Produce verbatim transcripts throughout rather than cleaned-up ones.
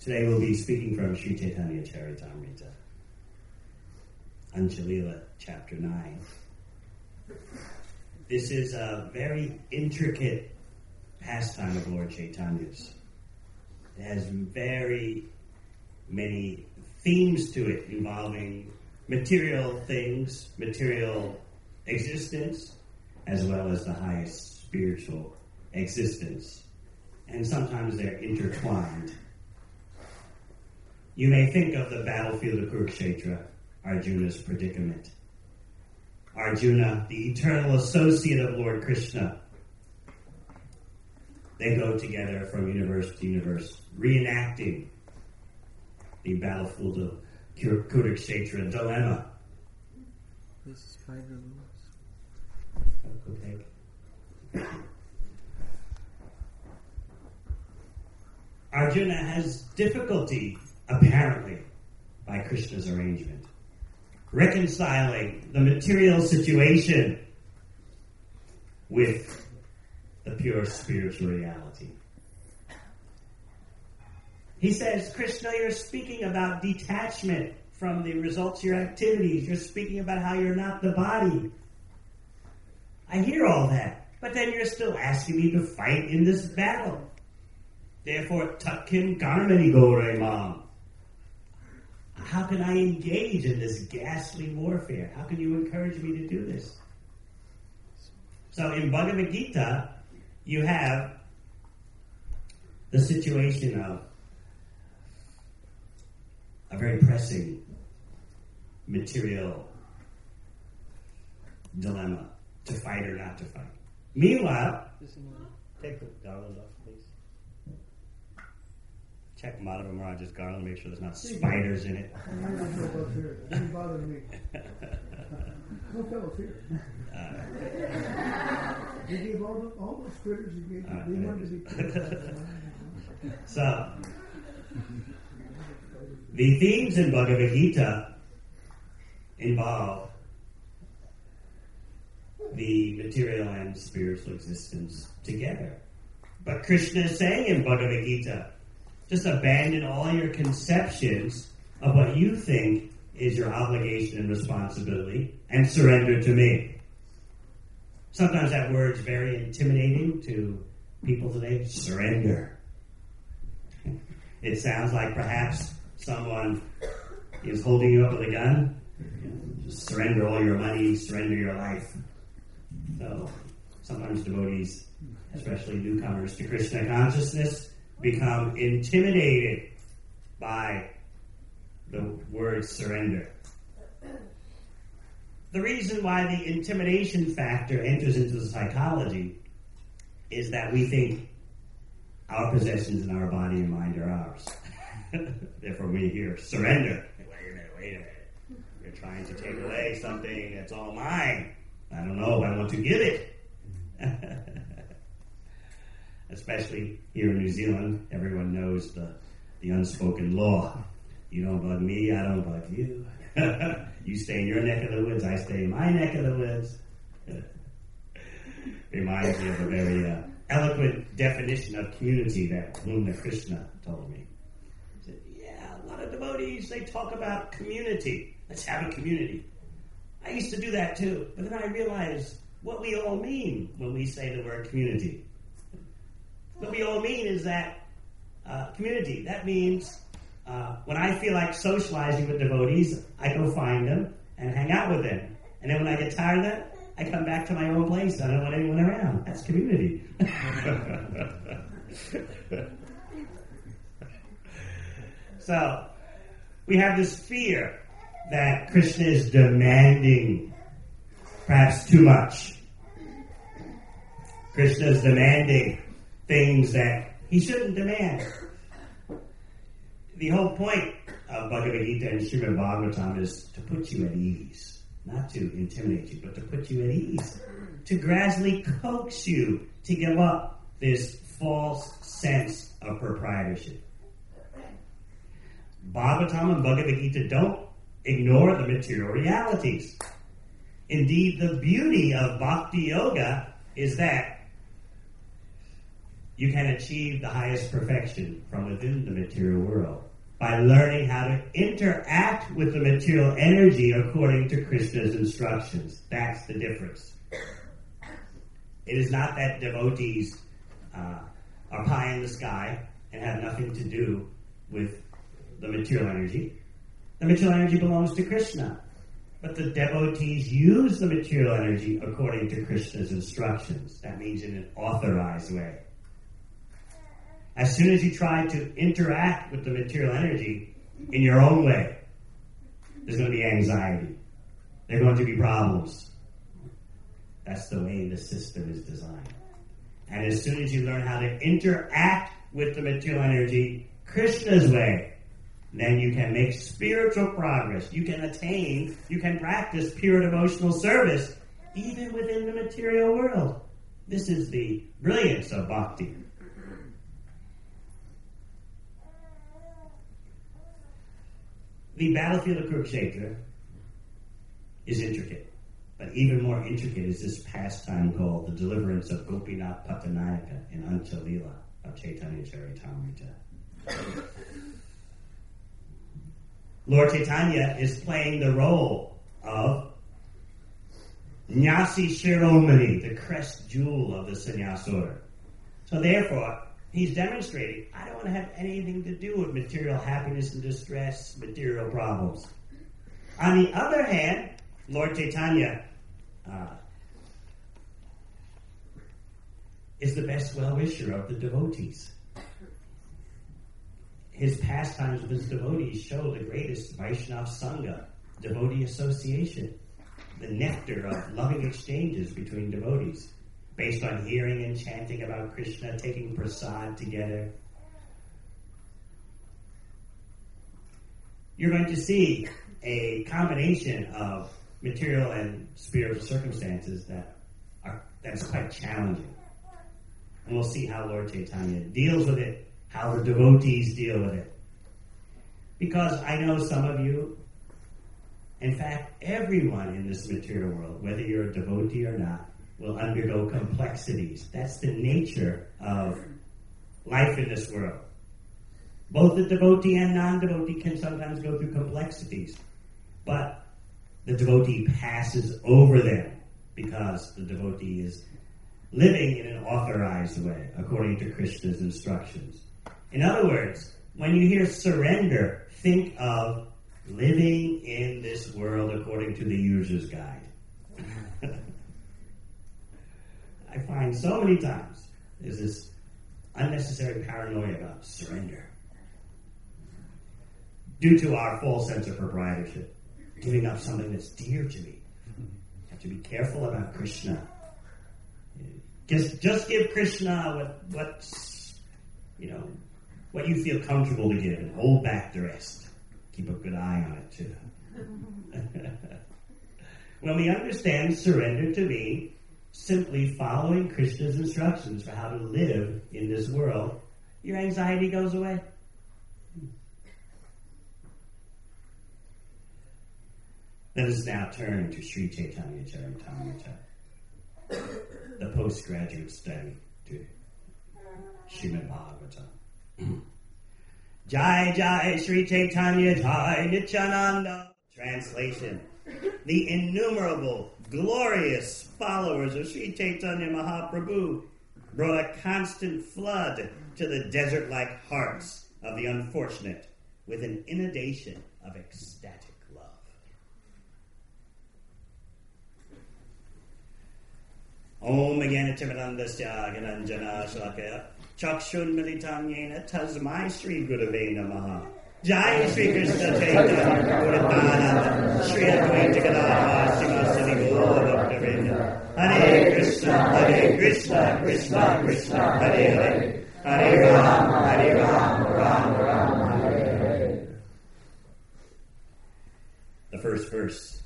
Today we'll be speaking from Sri Chaitanya Charitamrita, Anchalila, chapter nine. This is a very intricate pastime of Lord Chaitanya's. It has very many themes to it involving material things, material existence, as well as the highest spiritual existence. And sometimes they're intertwined. You may think of the battlefield of Kurukshetra, Arjuna's predicament. Arjuna, the eternal associate of Lord Krishna. They go together from universe to universe, reenacting the battlefield of Kurukshetra dilemma. This is five Okay. Arjuna has difficulty, apparently, by Krishna's arrangement, reconciling the material situation with the pure spiritual reality. He says, Krishna, you're speaking about detachment from the results of your activities. You're speaking about how you're not the body. I hear all that, but then you're still asking me to fight in this battle. Therefore, Tatkim Garmani Gore Mam. How can I engage in this ghastly warfare? How can you encourage me to do this? So in Bhagavad Gita, you have the situation of a very pressing material dilemma, to fight or not to fight. Meanwhile, take the garland off, please. Check Madhava Maharaj's garland, make sure there's not spiders in it. It doesn't bother me. No fellows here. Uh, He gave all, the, all those critters, he gave, uh, they wanted to be So, the themes in Bhagavad Gita involve the material and spiritual existence together. But Krishna is saying in Bhagavad Gita, just abandon all your conceptions of what you think is your obligation and responsibility and surrender to me. Sometimes that word's very intimidating to people today. Surrender. It sounds like perhaps someone is holding you up with a gun. You know, just surrender all your money, surrender your life. So sometimes devotees, especially newcomers to Krishna consciousness, become intimidated by the word surrender. The reason why the intimidation factor enters into the psychology is that we think our possessions in our body and mind are ours. Therefore we hear surrender. Wait a minute, wait a minute. You're trying to take away something that's all mine. I don't know if I want to give it. Especially here in New Zealand, everyone knows the, the unspoken law. You don't bug me, I don't bug you. You stay in your neck of the woods, I stay in my neck of the woods. Reminds me of a very uh, eloquent definition of community that Luna Krishna told me. He said, yeah, a lot of devotees, they talk about community. Let's have a community. I used to do that too, but then I realized what we all mean when we say the word community. What we all mean is that uh, community. That means uh, when I feel like socializing with devotees, I go find them and hang out with them. And then when I get tired of that, I come back to my own place. I don't want anyone around. That's community. So, we have this fear that Krishna is demanding perhaps too much. Krishna is demanding things that he shouldn't demand. The whole point of Bhagavad Gita and Srimad Bhagavatam is to put you at ease. Not to intimidate you, but to put you at ease. To gradually coax you to give up this false sense of proprietorship. Bhagavatam and Bhagavad Gita don't ignore the material realities. Indeed, the beauty of Bhakti Yoga is that you can achieve the highest perfection from within the material world by learning how to interact with the material energy according to Krishna's instructions. That's the difference. It is not that devotees uh, are pie in the sky and have nothing to do with the material energy. The material energy belongs to Krishna. But the devotees use the material energy according to Krishna's instructions. That means in an authorized way. As soon as you try to interact with the material energy in your own way, there's going to be anxiety. There are going to be problems. That's the way the system is designed. And as soon as you learn how to interact with the material energy Krishna's way, then you can make spiritual progress. You can attain, you can practice pure devotional service even within the material world. This is the brilliance of bhakti. The battlefield of Kurukshetra is intricate, but even more intricate is this pastime called the deliverance of Gopinath Pattanayaka in Antya-lila of Chaitanya Charitamrita. Lord Chaitanya is playing the role of Nyasi Shiromani, the crest jewel of the sannyas order. So therefore, he's demonstrating, I don't want to have anything to do with material happiness and distress, material problems. On the other hand, Lord Chaitanya uh, is the best well-wisher of the devotees. His pastimes with his devotees show the greatest Vaishnava Sangha, devotee association, the nectar of loving exchanges between devotees, based on hearing and chanting about Krishna, taking prasad together. You're going to see a combination of material and spiritual circumstances that are that's quite challenging. And we'll see how Lord Chaitanya deals with it, how the devotees deal with it. Because I know some of you, in fact, everyone in this material world, whether you're a devotee or not, will undergo complexities. That's the nature of life in this world. Both the devotee and non-devotee can sometimes go through complexities, but the devotee passes over them because the devotee is living in an authorized way according to Krishna's instructions. In other words, when you hear surrender, think of living in this world according to the user's guide. I find so many times there's this unnecessary paranoia about surrender due to our false sense of proprietorship, giving up something that's dear to me. You have to be careful about Krishna. Just, just give Krishna what, what's, you know, what you feel comfortable to give, and hold back the rest. Keep a good eye on it too. When we understand surrender to me, simply following Krishna's instructions for how to live in this world, your anxiety goes away. Let us now turn to Sri Chaitanya Charitamrita, the postgraduate study to Srimad Bhagavatam. Jai Jai Sri Chaitanya Jai Nityananda. Translation: the innumerable, glorious followers of Sri Chaitanya Mahaprabhu brought a constant flood to the desert-like hearts of the unfortunate with an inundation of ecstatic love. Om Agyanatimirandasya Gananjana Shalakaya Chakshun Militam Yena Tasmai Sri Gurave Namaha. Jai Sri Krishna Chaitanya Puratananda Sri Advaita Gadadhara Srimad Gaura Bhaktavinda. Hare Krishna, Hare Krishna, Krishna Krishna, Hare Hare. Hare Rama, Hare Rama, Rama Rama, Hare Hare. The first verse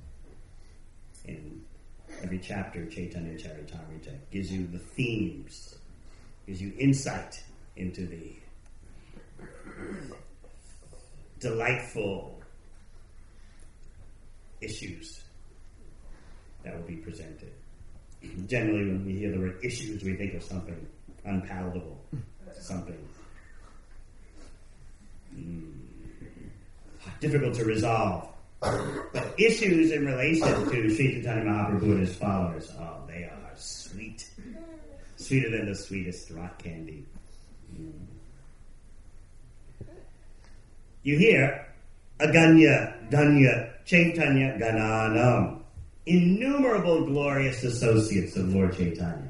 in every chapter of Chaitanya Charitamrita gives you the themes, gives you insight into the delightful issues that will be presented. Generally, when we hear the word issues, we think of something unpalatable something. Mm. Difficult to resolve. But issues in relation to Sri Chaitanya Mahaprabhu and his followers, oh, they are sweet. Sweeter than the sweetest rock candy. Mm. You hear, Aganya, Danya, Chaitanya, Gananam. Innumerable glorious associates of Lord Chaitanya.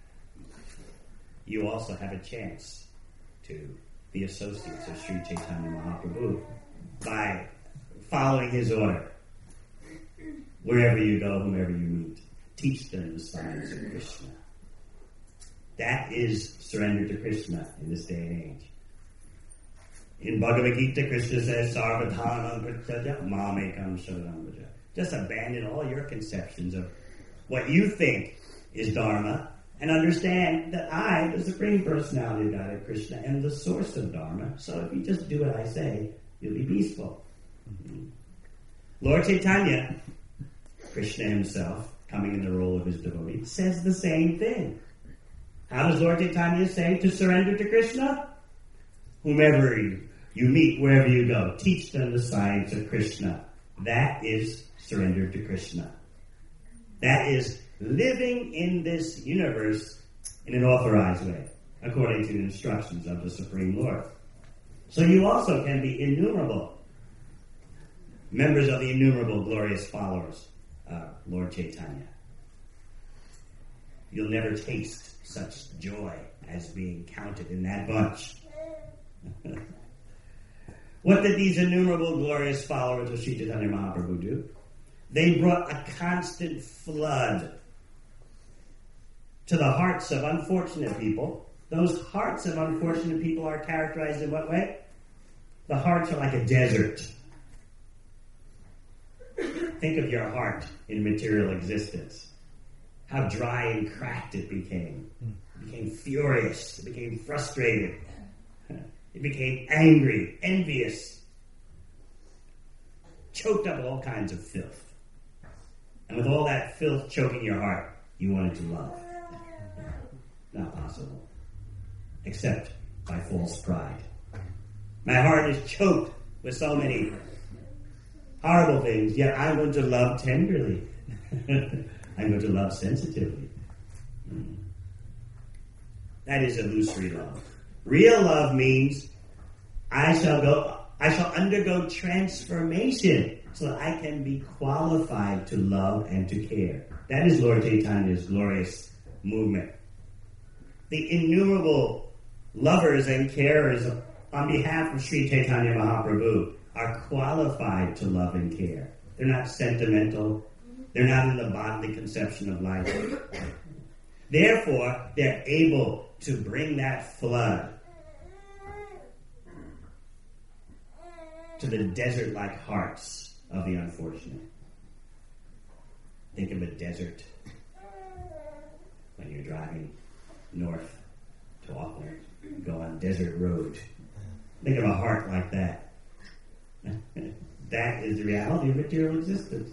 You also have a chance to be associates of Sri Chaitanya Mahaprabhu by following his order. Wherever you go, whomever you meet, teach them the science of Krishna. That is surrender to Krishna in this day and age. In Bhagavad Gita, Krishna says, Sarvadhanam Prityaja Mamekam Sharanam Vraja. Just abandon all your conceptions of what you think is Dharma and understand that I, the Supreme Personality of Godhead, Krishna, am the source of Dharma. So if you just do what I say, you'll be peaceful. Mm-hmm. Lord Chaitanya, Krishna himself, coming in the role of his devotee, says the same thing. How does Lord Chaitanya say to surrender to Krishna? Whomever you, you meet, wherever you go, teach them the science of Krishna. That is surrender to Krishna. That is living in this universe in an authorized way, according to the instructions of the Supreme Lord. So you also can be innumerable members of the innumerable glorious followers of Lord Chaitanya. You'll never taste such joy as being counted in that bunch. What did these innumerable glorious followers of Sri Chaitanya Mahaprabhu do? They brought a constant flood to the hearts of unfortunate people. Those hearts of unfortunate people are characterized in what way? The hearts are like a desert. Think of your heart in material existence. How dry and cracked it became. It became furious. It became frustrated. It became angry, envious. Choked up all kinds of filth. And with all that filth choking your heart, you wanted to love. Not possible. Except by false pride. My heart is choked with so many horrible things, yet I'm going to love tenderly. I'm going to love sensitively. Mm. That is illusory love. Real love means I shall go, I shall undergo transformation so that I can be qualified to love and to care. That is Lord Chaitanya's glorious movement. The innumerable lovers and carers on behalf of Sri Chaitanya Mahaprabhu are qualified to love and care. They're not sentimental. They're not in the bodily conception of life. Therefore, they're able to bring that flood to the desert-like hearts of the unfortunate. Think of a desert when you're driving north to Auckland. You go on desert road. Think of a heart like that. That is the reality of material existence.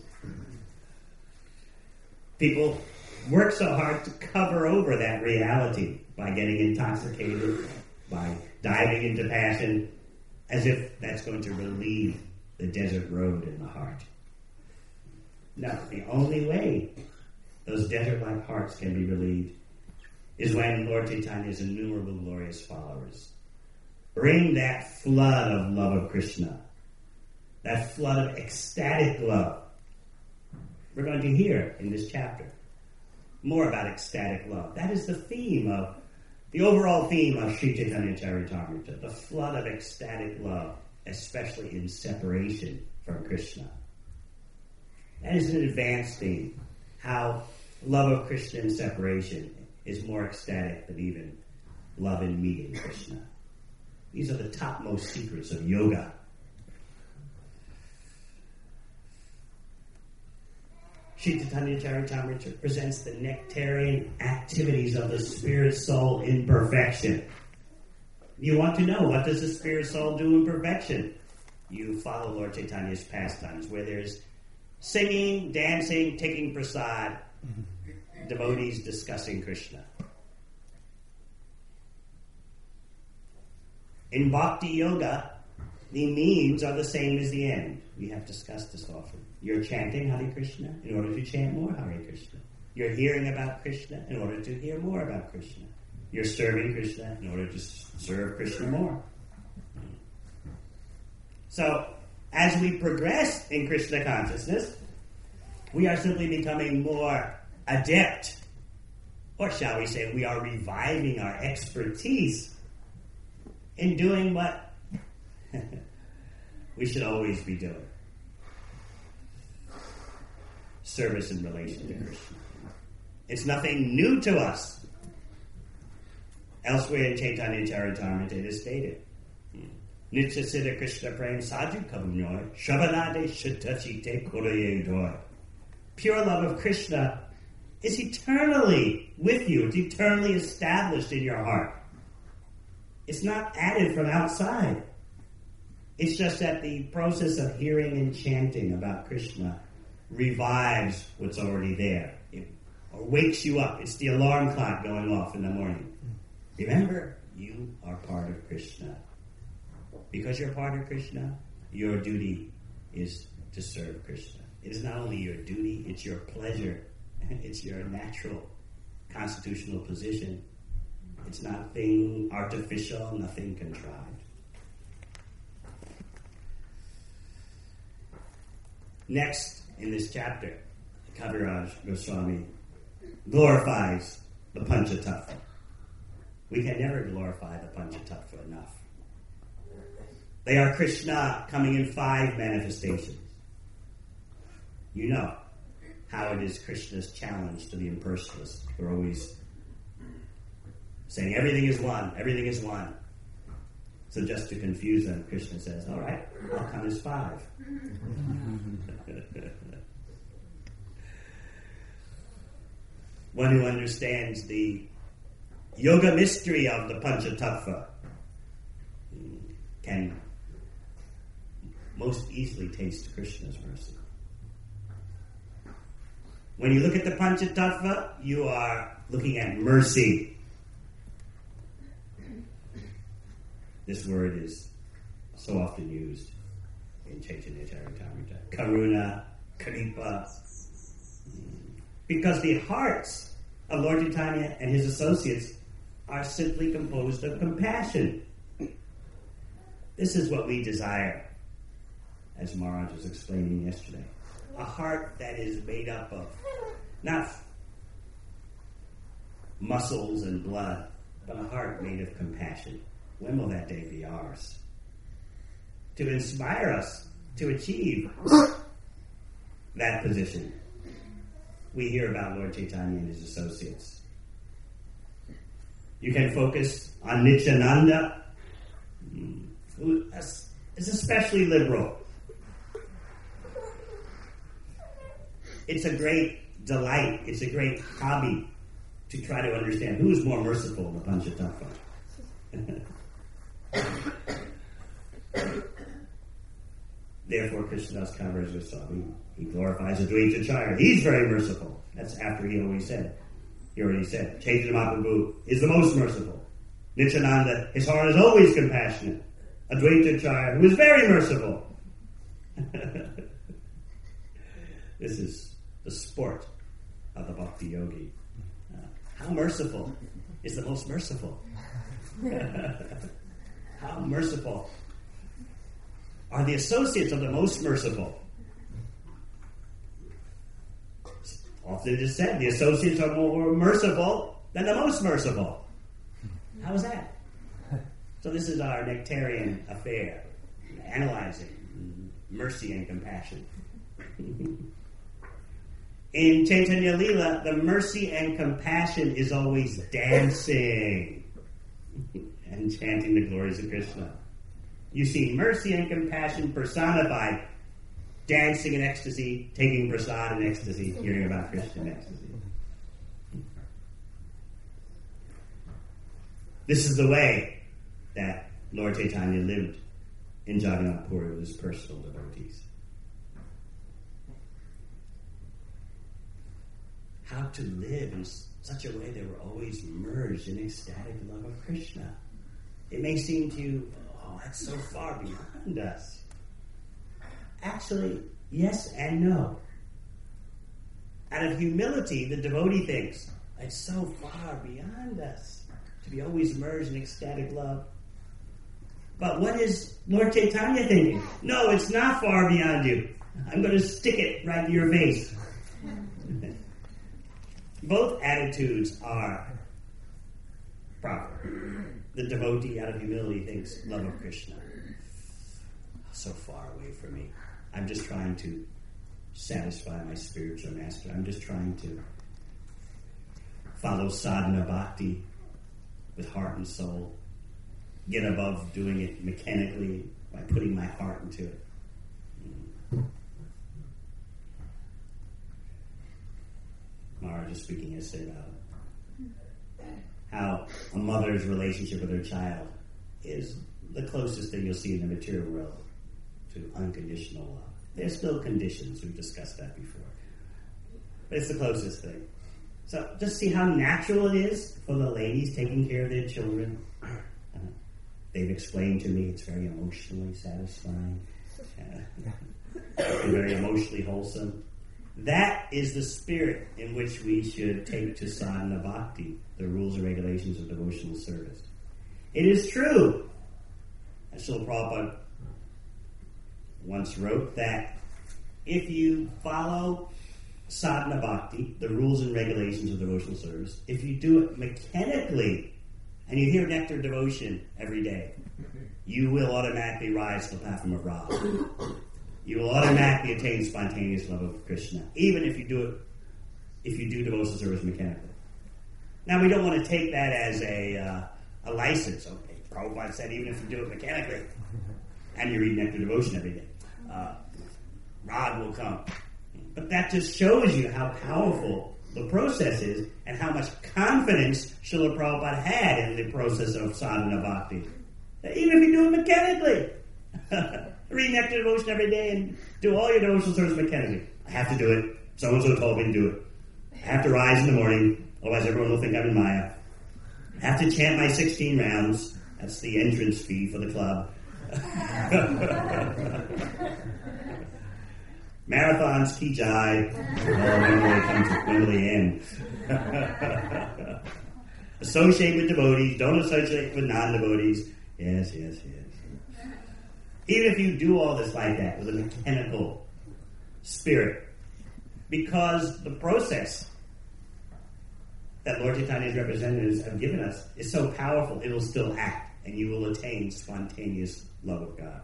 People work so hard to cover over that reality by getting intoxicated, by diving into passion, as if that's going to relieve the desert road in the heart. No, the only way those desert-like hearts can be relieved is when Lord Chaitanya's innumerable glorious followers bring that flood of love of Krishna, that flood of ecstatic love. We're going to hear in this chapter more about ecstatic love. That is the theme of, the overall theme of Sri Chaitanya Charitamrita, the flood of ecstatic love, especially in separation from Krishna. That is an advanced theme, how love of Krishna in separation is more ecstatic than even love in meeting Krishna. These are the topmost secrets of yoga. Sri Chaitanya Charitamrita presents the nectarian activities of the spirit soul in perfection. You want to know, what does the spirit soul do in perfection? You follow Lord Chaitanya's pastimes, where there's singing, dancing, taking prasad, devotees discussing Krishna. In Bhakti Yoga, the means are the same as the end. We have discussed this often. You're chanting Hare Krishna in order to chant more Hare Krishna. You're hearing about Krishna in order to hear more about Krishna. You're serving Krishna in order to serve Krishna more. So, as we progress in Krishna consciousness, we are simply becoming more adept, or shall we say, we are reviving our expertise in doing what we should always be doing. Service in relation to Krishna. It's nothing new to us. Elsewhere in Chaitanya Charitamrita it is stated, Nitya Siddha Krishna Prem Sadhu Kavunyoy Shravanade Shuddha Chite Koraye Doy. Pure love of Krishna is eternally with you. It's eternally established in your heart. It's not added from outside. It's just that the process of hearing and chanting about Krishna revives what's already there. It wakes you up. It's the alarm clock going off in the morning. Remember, you are part of Krishna. Because you're part of Krishna, your duty is to serve Krishna. It is not only your duty, it's your pleasure. It's your natural constitutional position. It's nothing artificial, nothing contrived. Next, in this chapter, Kaviraj Goswami glorifies the Panchatattva. We can never glorify the Panchatattva enough. They are Krishna coming in five manifestations. You know how it is Krishna's challenge to the impersonalists. We're always saying everything is one, everything is one. So just to confuse them, Krishna says, all right, I'll come as five. One who understands the yoga mystery of the Panchatattva can most easily taste Krishna's mercy. When you look at the Panchatattva, you are looking at mercy. This word is so often used in Chaitanya Charitamrita. Karuna, Kripa. Because the hearts of Lord Chaitanya and his associates are simply composed of compassion. This is what we desire, as Maharaj was explaining yesterday. A heart that is made up of not muscles and blood, but a heart made of compassion. When will that day be ours? To inspire us to achieve that position. We hear about Lord Chaitanya and his associates. You can focus on Nityananda, who is especially liberal. It's a great delight, it's a great hobby to try to understand who is more merciful in the Panchatattva. Therefore, Krishnadas Kaviraj Goswami, he glorifies Advaita Acharya. He's very merciful. That's after he always said. He already said, Chaitanya Mahaprabhu is the most merciful. Nityananda, his heart is always compassionate. Advaita Acharya, who is very merciful. This is the sport of the Bhakti Yogi. Uh, how merciful is the most merciful? How merciful are the associates of the most merciful? Often it is said the associates are more merciful than the most merciful. How is that? So this is our nectarian affair, analyzing mercy and compassion. In Chaitanya Leela, the mercy and compassion is always dancing and chanting the glories of Krishna. You see mercy and compassion personified, dancing in ecstasy, taking prasad in ecstasy, hearing about Krishna in ecstasy. This is the way that Lord Chaitanya lived in Jagannath Puri with his personal devotees. How to live in such a way they were always merged in ecstatic love of Krishna. It may seem to you, no, that's so far beyond us. Actually, yes and no. Out of humility, the devotee thinks, it's so far beyond us to be always immersed in ecstatic love. But what is Lord Chaitanya thinking? No, it's not far beyond you. I'm going to stick it right in your face. Both attitudes are proper. The devotee out of humility thinks, love of Krishna, so far away from me. I'm just trying to satisfy my spiritual master. I'm just trying to follow sadhana bhakti with heart and soul. Get above doing it mechanically by putting my heart into it. Maharaj is speaking yesterday about how a mother's relationship with her child is the closest thing you'll see in the material world to unconditional love. There's still conditions, we've discussed that before. But it's the closest thing. So just see how natural it is for the ladies taking care of their children. Uh, they've explained to me it's very emotionally satisfying, uh, and very emotionally wholesome. That is the spirit in which we should take to sadhana bhakti, the rules and regulations of devotional service. It is true, as Srila Prabhupada once wrote, that if you follow sadhana bhakti, the rules and regulations of devotional service, if you do it mechanically, and you hear nectar devotion every day, you will automatically rise to the platform of Radha. You will automatically attain spontaneous love of Krishna, even if you do it, if you do devotional service mechanically. Now, we don't want to take that as a uh, a license. Okay, Prabhupada said even if you do it mechanically, and you read nectar devotion every day, uh, Radha will come. But that just shows you how powerful the process is and how much confidence Srila Prabhupada had in the process of sadhana bhakti. Even if you do it mechanically. Read nectar devotion every day and do all your devotional service mechanically. I have to do it. So-and-so told me to do it. I have to rise in the morning, otherwise everyone will think I'm in Maya. I have to chant my sixteen rounds. That's the entrance fee for the club. Marathons, ki jai. Oh, when will it come to, when will they end? Associate with devotees. Don't associate with non-devotees. Yes, yes, yes. Even if you do all this like that with a mechanical spirit, because the process that Lord Chaitanya's representatives have given us is so powerful, it will still act, and you will attain spontaneous love of God.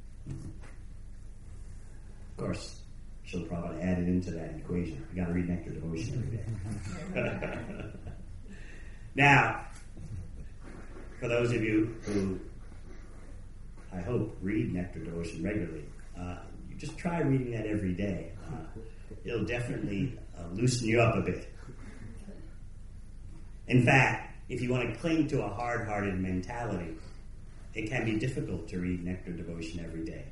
Of course, Srila Prabhupada added into that equation. You got to read nectar devotion every day. Now, for those of you who, I hope, read nectar devotion regularly, uh, you just try reading that every day. Uh, it'll definitely uh, loosen you up a bit. In fact, if you want to cling to a hard-hearted mentality, it can be difficult to read nectar devotion every day.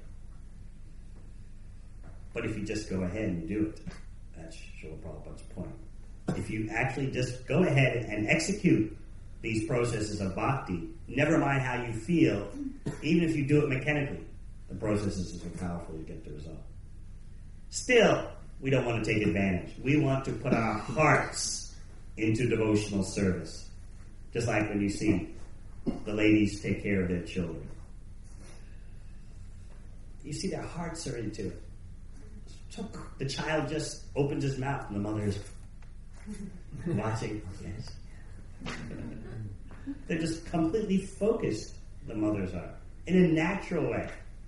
But if you just go ahead and do it, that's Srila Prabhupada's point. If you actually just go ahead and execute these processes of bhakti, never mind how you feel, even if you do it mechanically, the processes are so powerful you get the result. Still, we don't want to take advantage. We want to put our hearts into devotional service. Just like when you see the ladies take care of their children. You see their hearts are into it. So the child just opens his mouth and the mother is watching. Yes. They're just completely focused, the mothers are, in a natural way.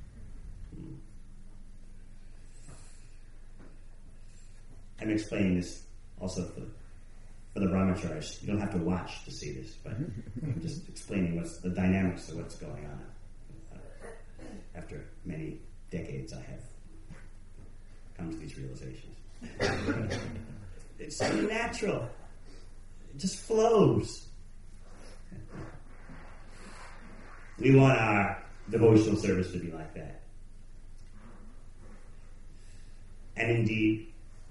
I'm explaining this also for, for the brahmacharis. You don't have to watch to see this, but I'm just explaining what's the dynamics of what's going on. Uh, after many decades, I have come to these realizations. It's so natural. It just flows. We want our devotional service to be like that. And indeed,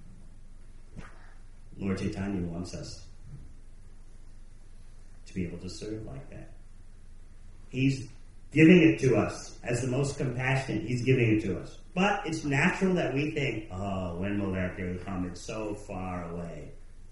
Lord Chaitanya wants us to be able to serve like that. He's giving it to us. As the most compassionate, he's giving it to us. But it's natural that we think, oh, when will that day come? It's so far away.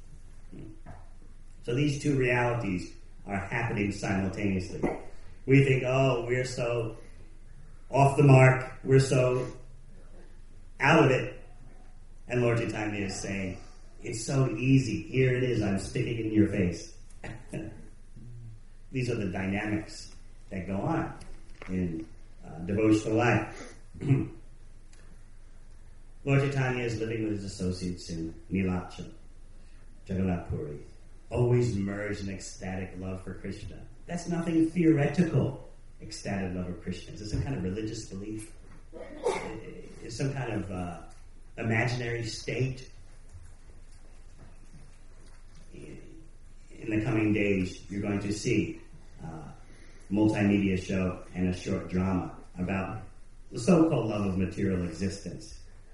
So these two realities are happening simultaneously. We think, oh, we're so off the mark, we're so out of it. And Lord Chaitanya is saying, it's so easy. Here it is, I'm sticking it in your face. These are the dynamics that go on in uh, devotional life. Lord Chaitanya is living with his associates in Nilacha, Jagannath Puri, always merged in ecstatic love for Krishna. That's nothing theoretical, ecstatic love of Krishna. It's some kind of religious belief. It's some kind of uh, imaginary state. In the coming days, you're going to see uh, a multimedia show and a short drama about the so-called love of material existence.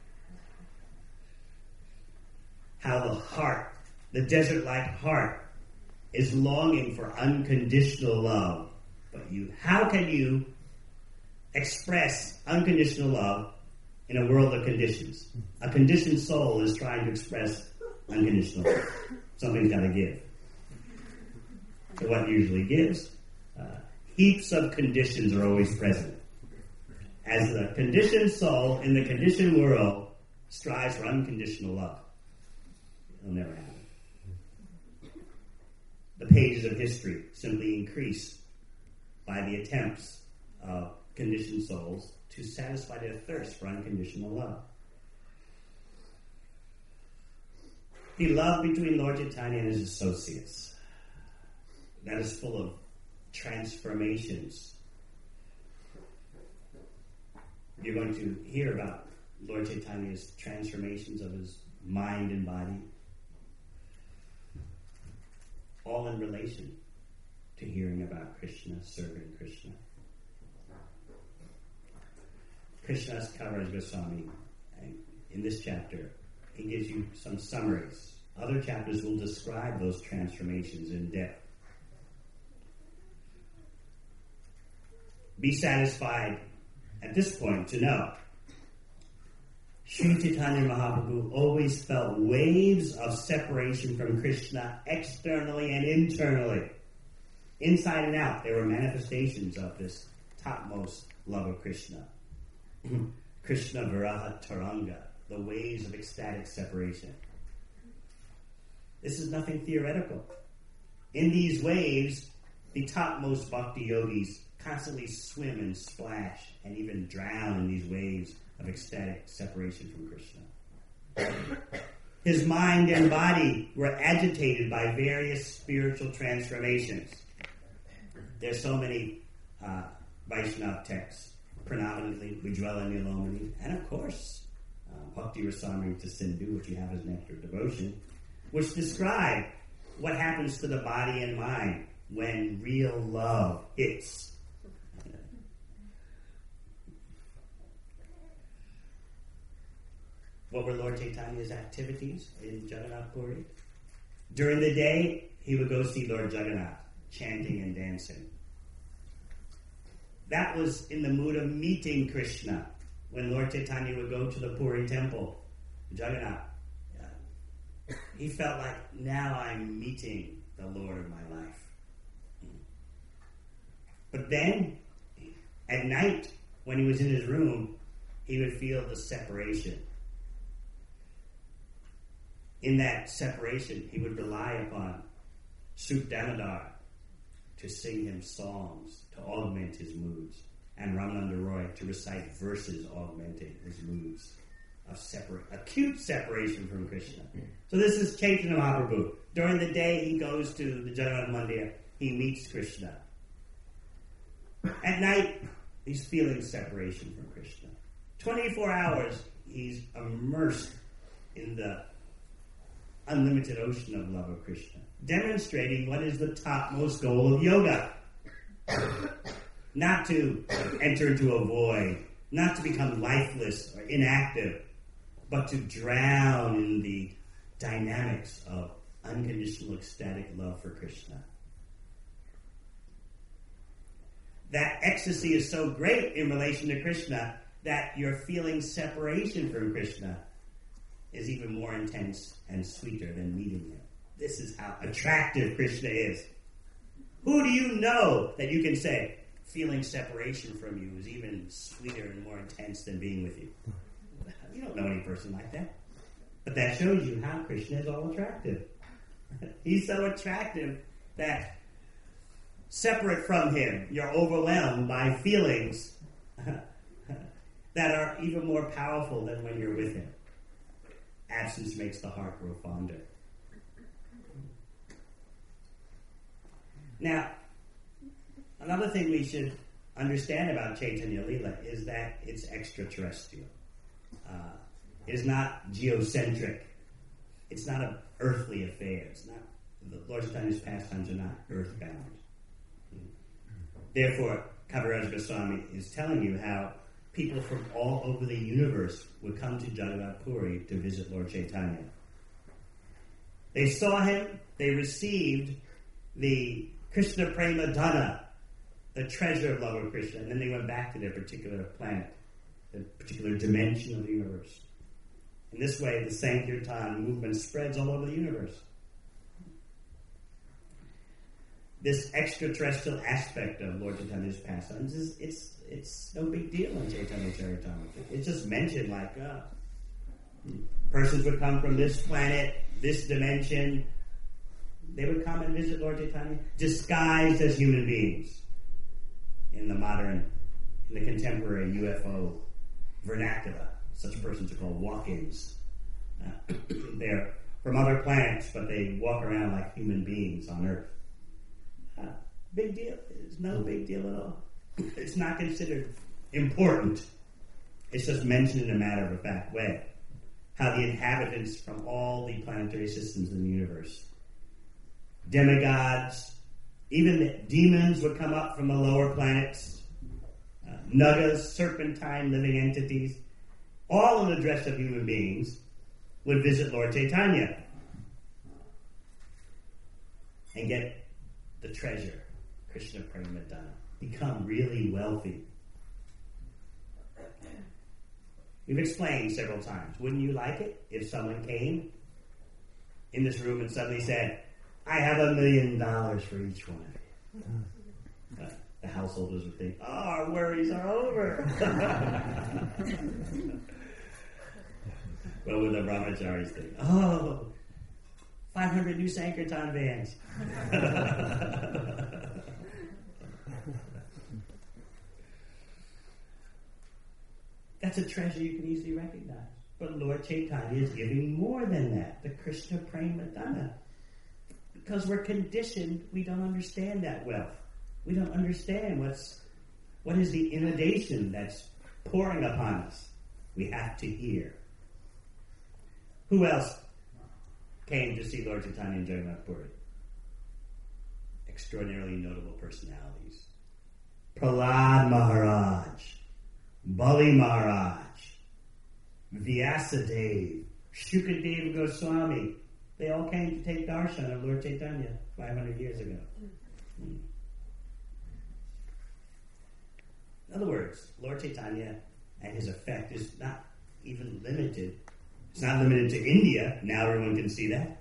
How the heart, the desert-like heart, is longing for unconditional love. But you, how can you express unconditional love in a world of conditions? A conditioned soul is trying to express unconditional love. Something's got to give. So what usually gives? Uh, heaps of conditions are always present. As the conditioned soul in the conditioned world strives for unconditional love, it'll never happen. The pages of history simply increase by the attempts of conditioned souls to satisfy their thirst for unconditional love. The love between Lord Chaitanya and his associates, that is full of transformations. You're going to hear about Lord Chaitanya's transformations of his mind and body, all in relation to hearing about Krishna, serving Krishna. Krishna's Kaviraj Goswami, in this chapter, he gives you some summaries. Other chapters will describe those transformations in depth. Be satisfied at this point to know Sri Chaitanya Mahaprabhu always felt waves of separation from Krishna externally and internally. Inside and out, there were manifestations of this topmost love of Krishna. Krishna Viraha Taranga, the waves of ecstatic separation. This is nothing theoretical. In these waves, the topmost bhakti yogis constantly swim and splash and even drown in these waves of ecstatic separation from Krishna. His mind and body were agitated by various spiritual transformations. There's so many uh, Vaishnava texts, predominantly Ujjvala Nilomani, and of course, uh, Bhakti Rasamrita Sindhu, which you have as Nectar of Devotion, which describe what happens to the body and mind when real love hits. What were Lord Chaitanya's activities in Jagannath Puri? During the day, he would go see Lord Jagannath, chanting and dancing. That was in the mood of meeting Krishna, when Lord Chaitanya would go to the Puri temple, Jagannath. Uh, he felt like, now I'm meeting the Lord of my life. But then, at night, when he was in his room, he would feel the separation. In that separation, he would rely upon Sup Damodar to sing him songs to augment his moods, and Ramananda Roy to recite verses augmenting his moods of separate, acute separation from Krishna. So this is Chaitanya Mahaprabhu. During the day, he goes to the Jagannath Mandir. He meets Krishna. At night, he's feeling separation from Krishna. twenty-four hours, he's immersed in the unlimited ocean of love of Krishna, demonstrating what is the topmost goal of yoga. Not to enter into a void, not to become lifeless or inactive, but to drown in the dynamics of unconditional ecstatic love for Krishna. that ecstasy is so great in relation to Krishna that your feeling separation from Krishna is even more intense and sweeter than meeting him. This is how attractive Krishna is. Who do you know that you can say, feeling separation from you is even sweeter and more intense than being with you? You don't know any person like that. But that shows you how Krishna is all attractive. He's so attractive that separate from him, you're overwhelmed by feelings that are even more powerful than when you're with him. Absence makes the heart grow fonder. Now, another thing we should understand about Chaitanya Lila is that it's extraterrestrial. Uh, it's not geocentric. It's not an earthly affair. It's not. The Lord Chaitanya's pastimes are not earthbound. Therefore, Kaviraj Goswami is telling you how people from all over the universe would come to Jagannath Puri to visit Lord Chaitanya. They saw him, they received the Krishna Prema Dhana, the treasure of Lord Krishna, and then they went back to their particular planet, the particular dimension of the universe. In this way, the Sankirtan movement spreads all over the universe. This extraterrestrial aspect of Lord Chaitanya's pastimes is it's it's no big deal in Chaitanya Charitamrita. It's just mentioned like uh, persons would come from this planet, this dimension. They would come and visit Lord Chaitanya disguised as human beings in the modern, in the contemporary U F O vernacular. Such persons are called walk-ins. Uh, they're from other planets, but they walk around like human beings on Earth. Uh, big deal. It's no big deal at all. It's not considered important. It's just mentioned in a matter-of-fact way. How the inhabitants from all the planetary systems in the universe, demigods, even the demons would come up from the lower planets, uh, nagas, serpentine living entities, all in the dress of human beings, would visit Lord Chaitanya and get the treasure, Krishna Prema Dhana, become really wealthy. We've explained several times. Wouldn't you like it if someone came in this room and suddenly said, I have a million dollars for each one of you? Uh, the householders would think, oh, our worries are over. What would the brahmacharis think? Oh, five hundred new Sankirtan vans. That's a treasure you can easily recognize. But Lord Chaitanya is giving more than that, the Krishna Prema Dhana. Because we're conditioned, we don't understand that wealth. We don't understand what's what is the inundation that's pouring upon us. We have to hear. Who else came to see Lord Chaitanya in Jagannath Puri? Extraordinarily notable personalities. Prahlad Maharaj, Bali Maharaj, Vyasadeva, Shukadeva Goswami. They all came to take darshan of Lord Chaitanya five hundred years ago. Hmm. In other words, Lord Chaitanya and his effect is not even limited. It's not limited to India. Now everyone can see that.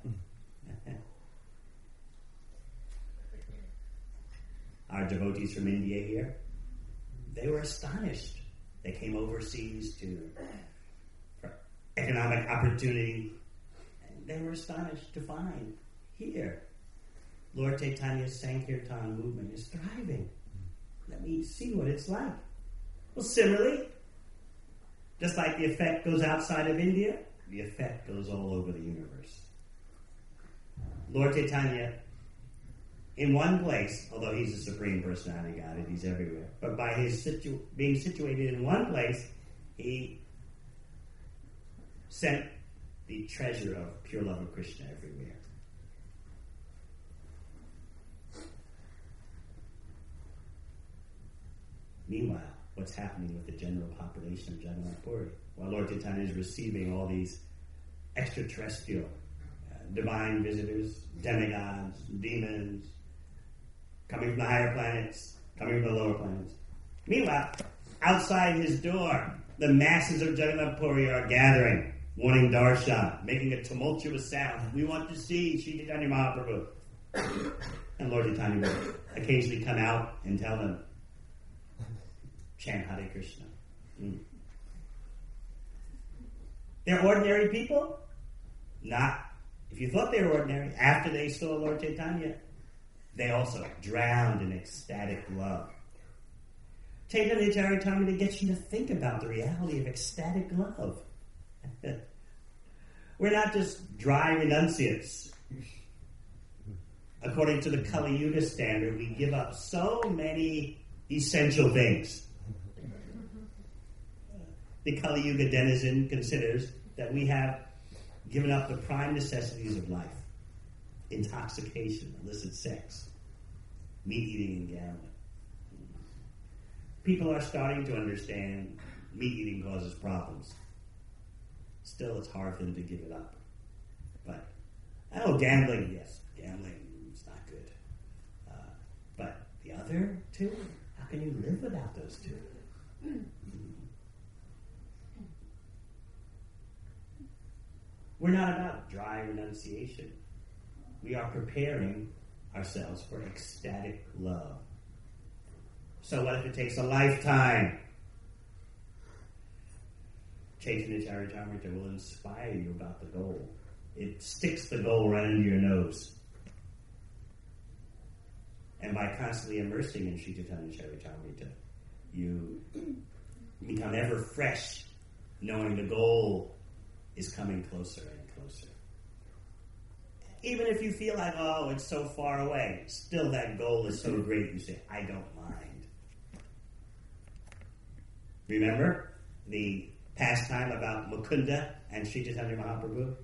Our devotees from India here, they were astonished. They came overseas to for economic opportunity, and they were astonished to find here Lord Chaitanya's Sankirtan movement is thriving. Let me see what it's like. Well, similarly, just like the effect goes outside of India, the effect goes all over the universe. Lord Chaitanya, in one place, although he's the Supreme Personality of God, he's everywhere, but by his situ- being situated in one place, he sent the treasure of pure love of Krishna everywhere. Meanwhile, what's happening with the general population of Jagannath Puri? While Lord Chaitanya is receiving all these extraterrestrial, uh, divine visitors, demigods, demons, coming from the higher planets, coming from the lower planets. Meanwhile, outside his door, the masses of Jagannath Puri are gathering, wanting darshan, making a tumultuous sound. We want to see Sri Chaitanya Mahaprabhu. And Lord Chaitanya will occasionally come out and tell them, chant Hare Krishna. Mm. They're ordinary people? Not. If you thought they were ordinary, after they saw Lord Chaitanya, they also drowned in ecstatic love. Chaitanya Charitamrita gets you to think about the reality of ecstatic love. We're not just dry renunciates. According to the Kali Yuga standard, we give up so many essential things. The Kali Yuga denizen considers that we have given up the prime necessities of life: intoxication, illicit sex, meat eating, and gambling. People are starting to understand meat eating causes problems. Still, it's hard for them to give it up. But, oh, gambling, yes, gambling is not good. Uh, but the other two, how can you live without those two? We're not about dry renunciation. We are preparing ourselves for ecstatic love. So what if it takes a lifetime? Chaitanya Charitamrita will inspire you about the goal. It sticks the goal right into your nose. And by constantly immersing in Sri Chaitanya Charitamrita, you become ever fresh, knowing the goal is coming closer and closer. Even if you feel like, oh, it's so far away, still that goal is so great, you say, I don't mind. Remember the pastime about Mukunda and Sri Chaitanya Mahaprabhu?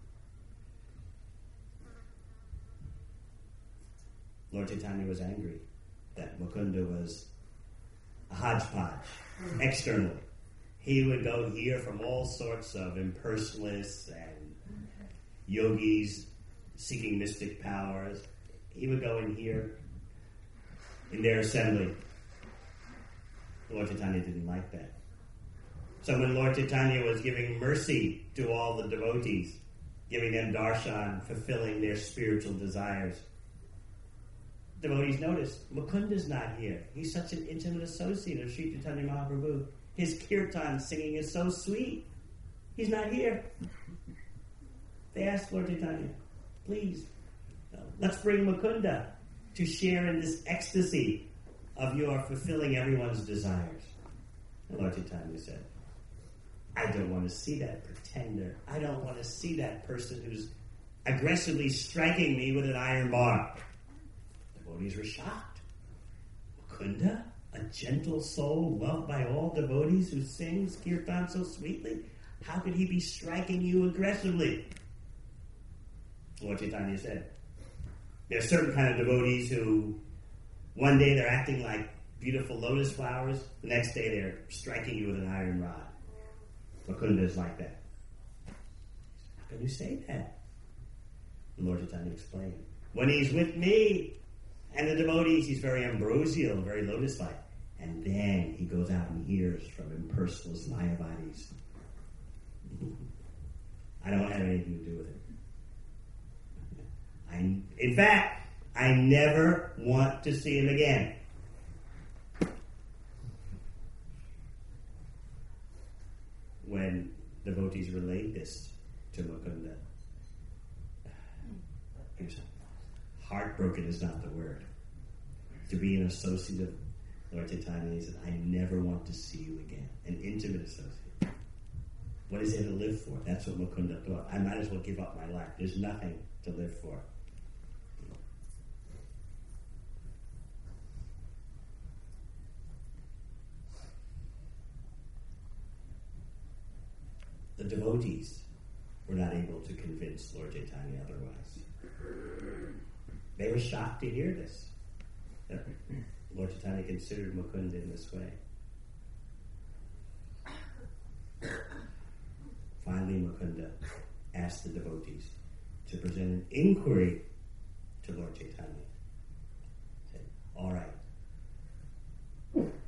Lord Chaitanya was angry that Mukunda was a hodgepodge, external. He would go hear from all sorts of impersonalists and yogis seeking mystic powers. He would go and hear in their assembly. Lord Chaitanya didn't like that. So when Lord Chaitanya was giving mercy to all the devotees, giving them darshan, fulfilling their spiritual desires, devotees noticed, Mukunda's not here. He's such an intimate associate of Sri Chaitanya Mahaprabhu. His kirtan singing is so sweet. He's not here. They asked Lord Chaitanya, please, uh, let's bring Mukunda to share in this ecstasy of your fulfilling everyone's desires. And Lord Chaitanya said, I don't want to see that pretender. I don't want to see that person who's aggressively striking me with an iron bar. Devotees were shocked. Mukunda, a gentle soul loved by all devotees who sings kirtan so sweetly, how could he be striking you aggressively? Lord Chaitanya said, there are certain kind of devotees who one day they're acting like beautiful lotus flowers, the next day they're striking you with an iron rod. Mukunda is like that. How can you say that? The Lord Chaitanya explained, when he's with me and the devotees, he's very ambrosial, very lotus-like. And then he goes out and hears from impersonalist Mayavadis. I don't have anything to do with it. I, in fact, I never want to see him again. When devotees relate this to Mukunda, heartbroken is not the word. To be an associate of Lord Chaitanya, he said, I never want to see you again. An intimate associate. What is there to live for? That's what Mukunda thought. I might as well give up my life. There's nothing to live for. The devotees were not able to convince Lord Chaitanya otherwise. They were shocked to hear this. That Lord Chaitanya considered Mukunda in this way. Finally, Mukunda asked the devotees to present an inquiry to Lord Chaitanya. He said, all right,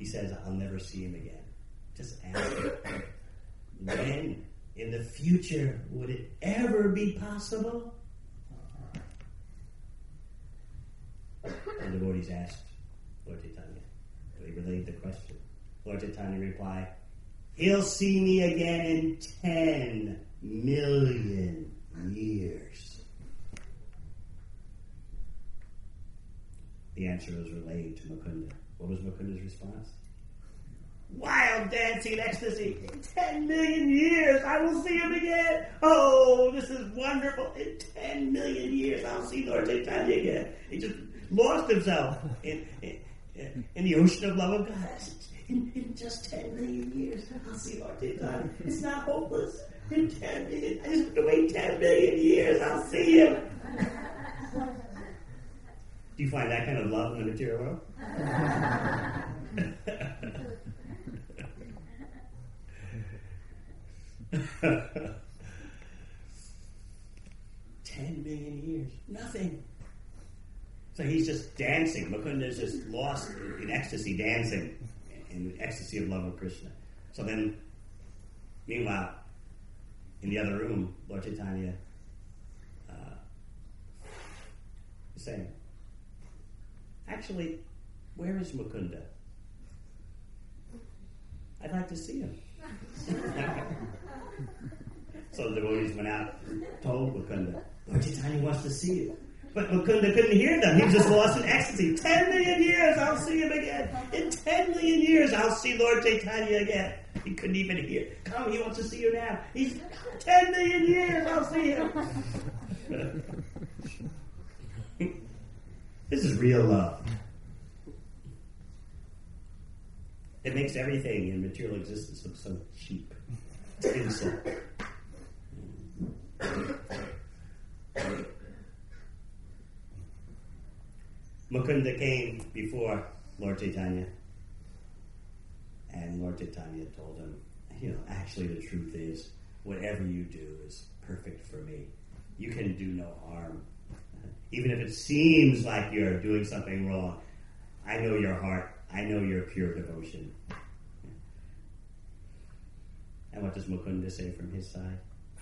he says, I'll never see him again. Just ask him, when in the future would it ever be possible? The devotees asked Lord Chaitanya. They relayed the question. Lord Chaitanya replied, he'll see me again in ten million years. The answer was relayed to Mukunda. What was Mukunda's response? Wild dancing ecstasy. In ten million years, I will see him again. Oh, this is wonderful. In ten million years, I'll see Lord Chaitanya again. He just lost himself in, in, in the ocean of love of God. In, in just ten million years, I'll see Lord Chaitanya. It's not hopeless. In ten million, I just have to wait ten million years, I'll see him. Do you find that kind of love in the material world? Ten million years, nothing. So he's just dancing. Mukunda is just lost in ecstasy, dancing in the ecstasy of love of Krishna. So then, meanwhile, in the other room, Lord Chaitanya uh, is saying, actually, where is Mukunda? I'd like to see him. So the devotees went out and told Mukunda, Lord Chaitanya wants to see you. But Mukunda couldn't hear them. He was just lost in ecstasy. Ten million years, I'll see him again. In ten million years, I'll see Lord Chaitanya again. He couldn't even hear. Come, he wants to see you now. He's ten million years, I'll see him. This is real love. It makes everything in material existence look so cheap. It's insult. Mukunda came before Lord Chaitanya, and Lord Chaitanya told him, you know, actually the truth is, whatever you do is perfect for me. You can do no harm. Even if it seems like you're doing something wrong, I know your heart. I know your pure devotion. And what does Mukunda say from his side?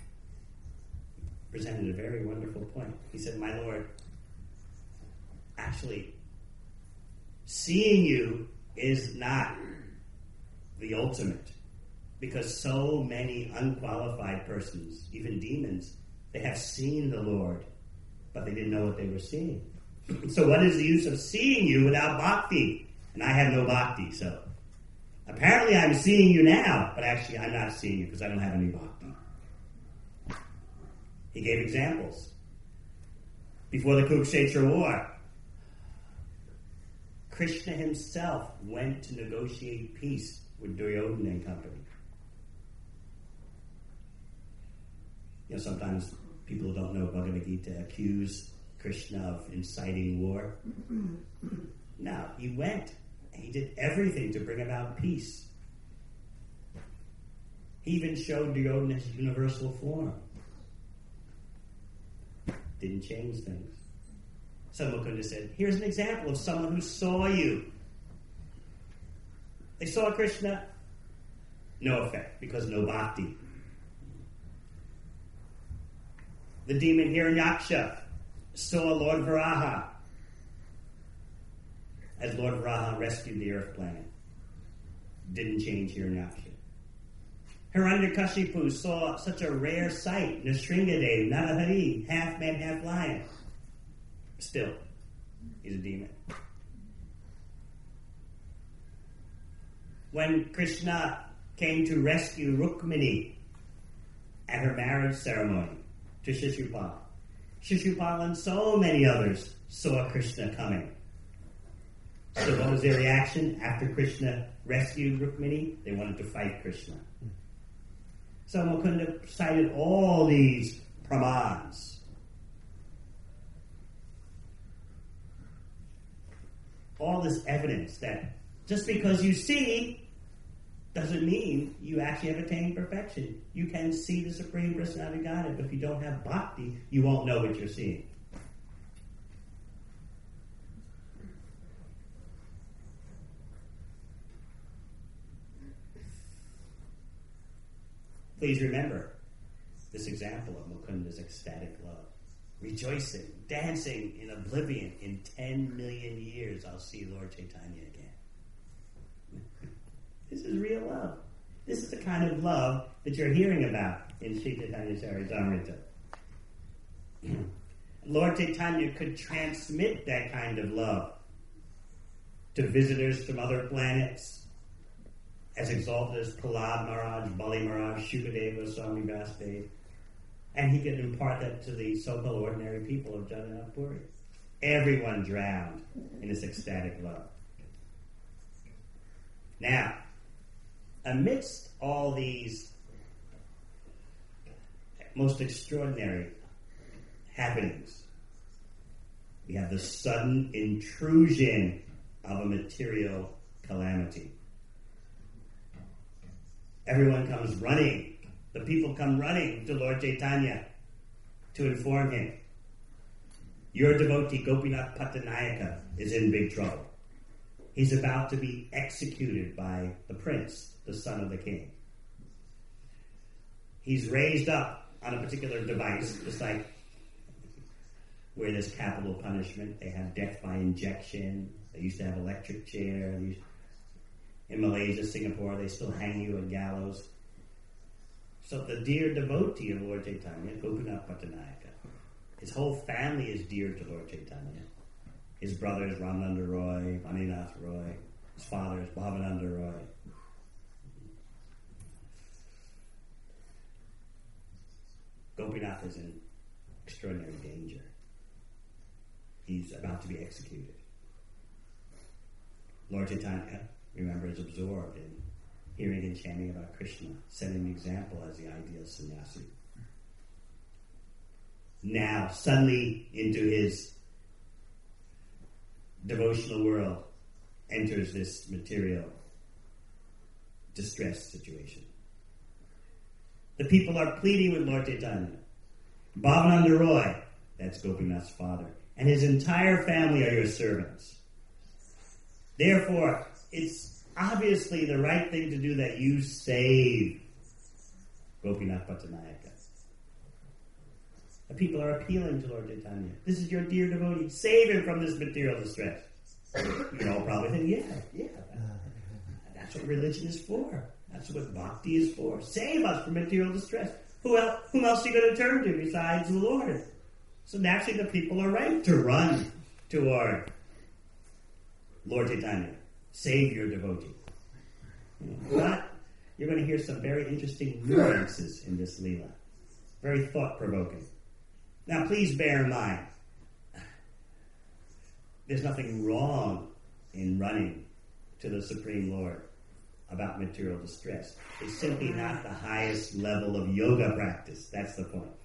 He presented a very wonderful point. He said, my Lord, actually, seeing you is not the ultimate, because so many unqualified persons, even demons, they have seen the Lord, but they didn't know what they were seeing. So what is the use of seeing you without bhakti? And I have no bhakti, so apparently I'm seeing you now, but actually I'm not seeing you because I don't have any bhakti. He gave examples. Before the Kurukshetra war, Krishna himself went to negotiate peace with Duryodhana and company. You know, sometimes people who don't know Bhagavad Gita accuse Krishna of inciting war. No, he went and he did everything to bring about peace. He even showed Duryodhana's universal form. Didn't change things. So Mukunda said, here's an example of someone who saw you. They saw Krishna, no effect, because no bhakti. The demon Hiranyaksha saw Lord Varaha as Lord Varaha rescued the earth planet. Didn't change Hiranyaksha. Hiranyakashipu saw such a rare sight, Nrsingadev, Narahari, half man, half lion. Still, he's a demon. When Krishna came to rescue Rukmini at her marriage ceremony to Shishupal, Shishupal and so many others saw Krishna coming. So what was their reaction after Krishna rescued Rukmini? They wanted to fight Krishna. So Mukunda cited all these pramans. All this evidence that just because you see doesn't mean you actually have attained perfection. You can see the Supreme Personality of Godhead, but if you don't have bhakti, you won't know what you're seeing. Please remember this example of Mukunda's ecstatic love. Rejoicing, dancing in oblivion. In ten million years, I'll see Lord Chaitanya again. This is real love. This is the kind of love that you're hearing about in Sri Chaitanya Charitamrita. Lord Chaitanya could transmit that kind of love to visitors from other planets, as exalted as Prahlad Maharaj, Bali Maharaj, Shukadeva, Swami Vasudev. And he could impart that to the so-called ordinary people of Jagannath Puri. Everyone drowned in this ecstatic love. Now, amidst all these most extraordinary happenings, we have the sudden intrusion of a material calamity. Everyone comes running. The people come running to Lord Chaitanya to inform him. Your devotee, Gopinath Pattanayaka, is in big trouble. He's about to be executed by the prince, the son of the king. He's raised up on a particular device, just like where there's capital punishment. They have death by injection. They used to have electric chair. In Malaysia, Singapore, they still hang you on gallows. So the dear devotee of Lord Chaitanya, Gopinath Pattanayaka, his whole family is dear to Lord Chaitanya. His brother is Ramananda Roy, Maninath Roy. His father is Bhavananda Roy. Gopinath is in extraordinary danger. He's about to be executed. Lord Chaitanya, remember, is absorbed in hearing and chanting about Krishna, setting an example as the ideal sannyasi. Now, suddenly into his devotional world enters this material distress situation. The people are pleading with Lord Chaitanya. Bhavananda Roy, that's Gopinath's father, and his entire family are your servants. Therefore, it's obviously the right thing to do that you save Gopinath Pattanayaka. The people are appealing to Lord Chaitanya. This is your dear devotee. Save him from this material distress. You all probably think, yeah, yeah. That's what religion is for. That's what bhakti is for. Save us from material distress. Who else, whom else are you going to turn to besides the Lord? So naturally the people are right to run toward Lord Chaitanya. Save your devotee. But you're going to hear some very interesting nuances in this Leela. Very thought-provoking. Now, please bear in mind, there's nothing wrong in running to the Supreme Lord about material distress. It's simply not the highest level of yoga practice. That's the point.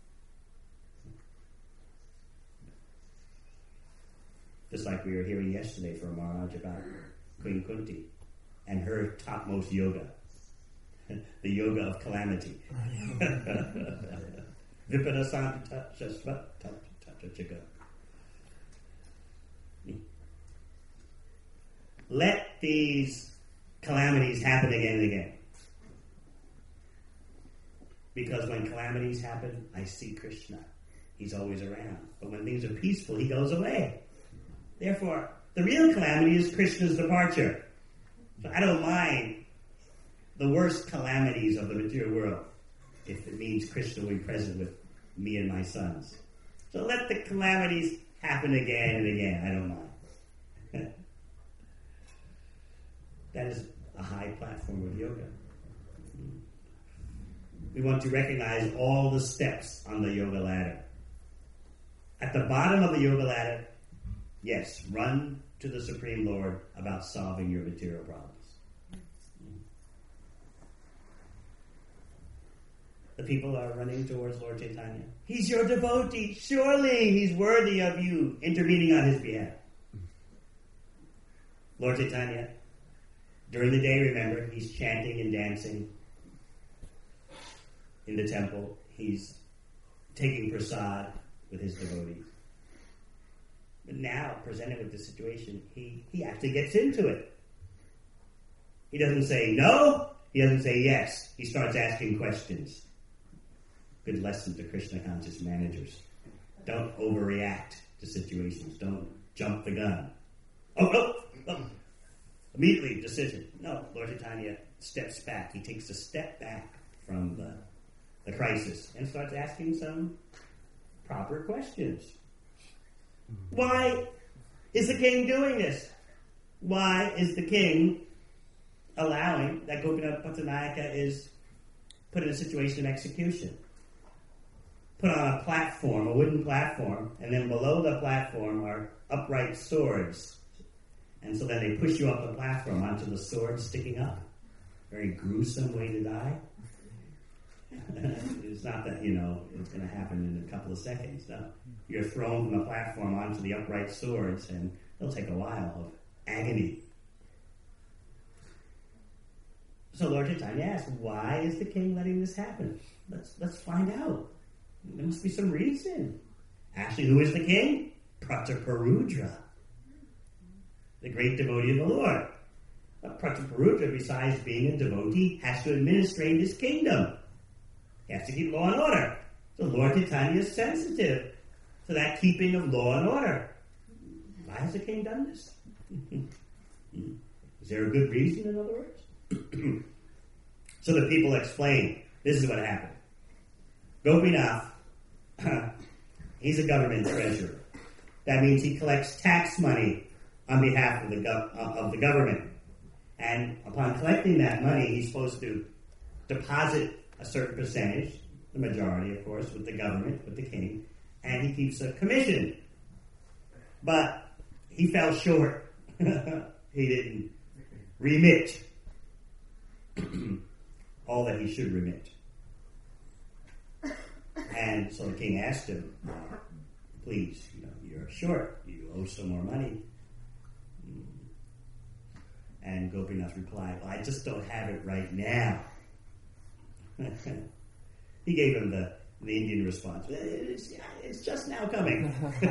Just like we were hearing yesterday from Maharaj about Queen Kunti and her topmost yoga, the yoga of calamity. Vipanasanta Shasvat Tachachiga. Let these calamities happen again and again. Because when calamities happen, I see Krishna. He's always around. But when things are peaceful, he goes away. Therefore, the real calamity is Krishna's departure. So I don't mind the worst calamities of the material world if it means Krishna will be present with me and my sons. So let the calamities happen again and again. I don't mind. That is a high platform of yoga. We want to recognize all the steps on the yoga ladder. At the bottom of the yoga ladder, yes, run to the Supreme Lord about solving your material problems. The people are running towards Lord Chaitanya. He's your devotee. Surely he's worthy of you intervening on his behalf. Lord Chaitanya, during the day, remember, he's chanting and dancing in the temple. He's taking prasad with his devotees. But now, presented with the situation, he, he actually gets into it. He doesn't say no. He He doesn't say yes. He starts asking questions. Good lesson to Krishna conscious managers. Don't overreact to situations. Don't jump the gun. Oh, oh, oh. Immediately, decision. No, Lord Chaitanya steps back. He takes a step back from the, the crisis and starts asking some proper questions. Why is the king doing this? Why is the king allowing that Gopinath Pattanayaka is put in a situation of execution? Put on a platform, a wooden platform, and then below the platform are upright swords. And so then they push you up the platform onto the sword sticking up. Very gruesome way to die. It's not that, you know, it's going to happen in a couple of seconds. No. You're thrown from the platform onto the upright swords, and it'll take a while of agony. So Lord Chaitanya asks, why is the king letting this happen? Let's let's find out. There must be some reason. Actually, who is the king? Prataparudra, the great devotee of the Lord. But Prataparudra, besides being a devotee, has to administrate his kingdom. He has to keep law and order. So Lord Chaitanya is sensitive to that keeping of law and order. Why has the king done this? Is there a good reason, in other words? So the people explain, this is what happened. Gopinath, he's a government treasurer. That means he collects tax money on behalf of the, gov- of the government. And upon collecting that money, he's supposed to deposit a certain percentage, the majority, of course, with the government, with the king, and he keeps a commission. But he fell short. He didn't remit all that he should remit. And so the king asked him, please, you know, you're short. You owe some more money. And Gopinath replied, well, I just don't have it right now. He gave him the, the Indian response. It's, it's just now coming.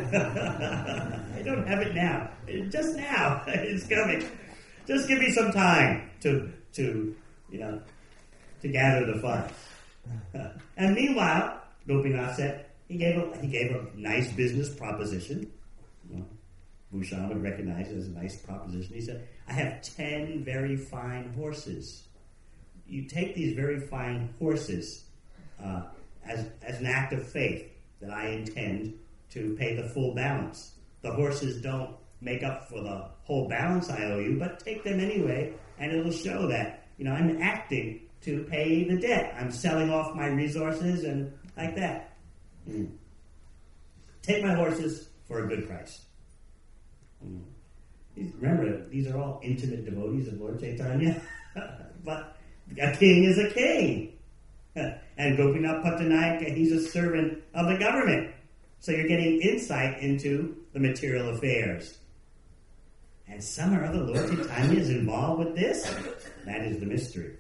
I don't have it now. Just now. It's coming. Just give me some time to, to you know, to gather the funds. And meanwhile, Gopinath said, he gave a, he gave a nice business proposition. Well, Bhushan would recognize it as a nice proposition. He said, I have ten very fine horses. You take these very fine horses uh, as, as an act of faith that I intend to pay the full balance. The horses don't make up for the whole balance I owe you, but take them anyway, and it'll show that, you know, I'm acting to pay the debt. I'm selling off my resources and like that. Mm. Take my horses for a good price. Mm. Remember, these are all intimate devotees of Lord Chaitanya. But a king is a king. And Gopinath Pattanayaka, he's a servant of the government. So you're getting insight into the material affairs. And some or other Lord Chaitanya is involved with this. That is the mystery.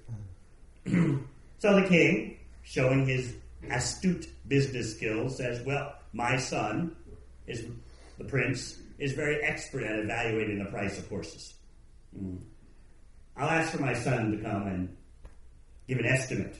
So the king, showing his astute business skills, says, well, my son, is the prince, is very expert at evaluating the price of horses. Mm. I'll ask for my son to come and give an estimate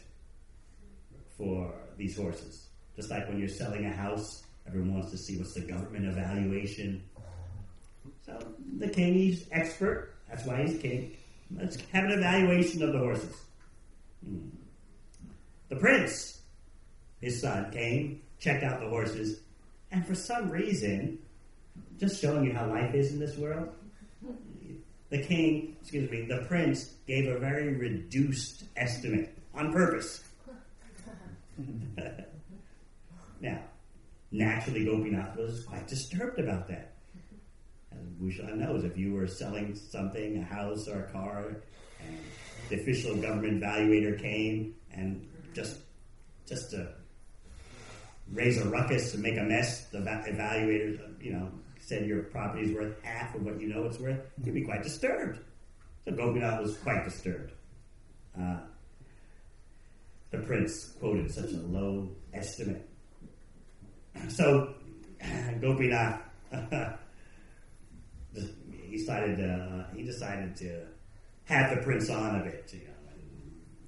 for these horses. Just like when you're selling a house, everyone wants to see what's the government evaluation. So the king, he's expert. That's why he's king. Let's have an evaluation of the horses. Mm. The prince, his son, came, checked out the horses, and for some reason, just showing you how life is in this world, the king, excuse me, the prince gave a very reduced estimate on purpose. Now, naturally, Gopinath was quite disturbed about that. As Bhushan knows, if you were selling something, a house or a car, and the official government evaluator came and just just to raise a ruckus and make a mess, the evaluator, you know, said your property is worth half of what you know it's worth, you'd be quite disturbed. So Gopinath was quite disturbed. Uh, the prince quoted such a low estimate. So Gopinath, he decided uh, he decided to have the prince on a bit, you know, and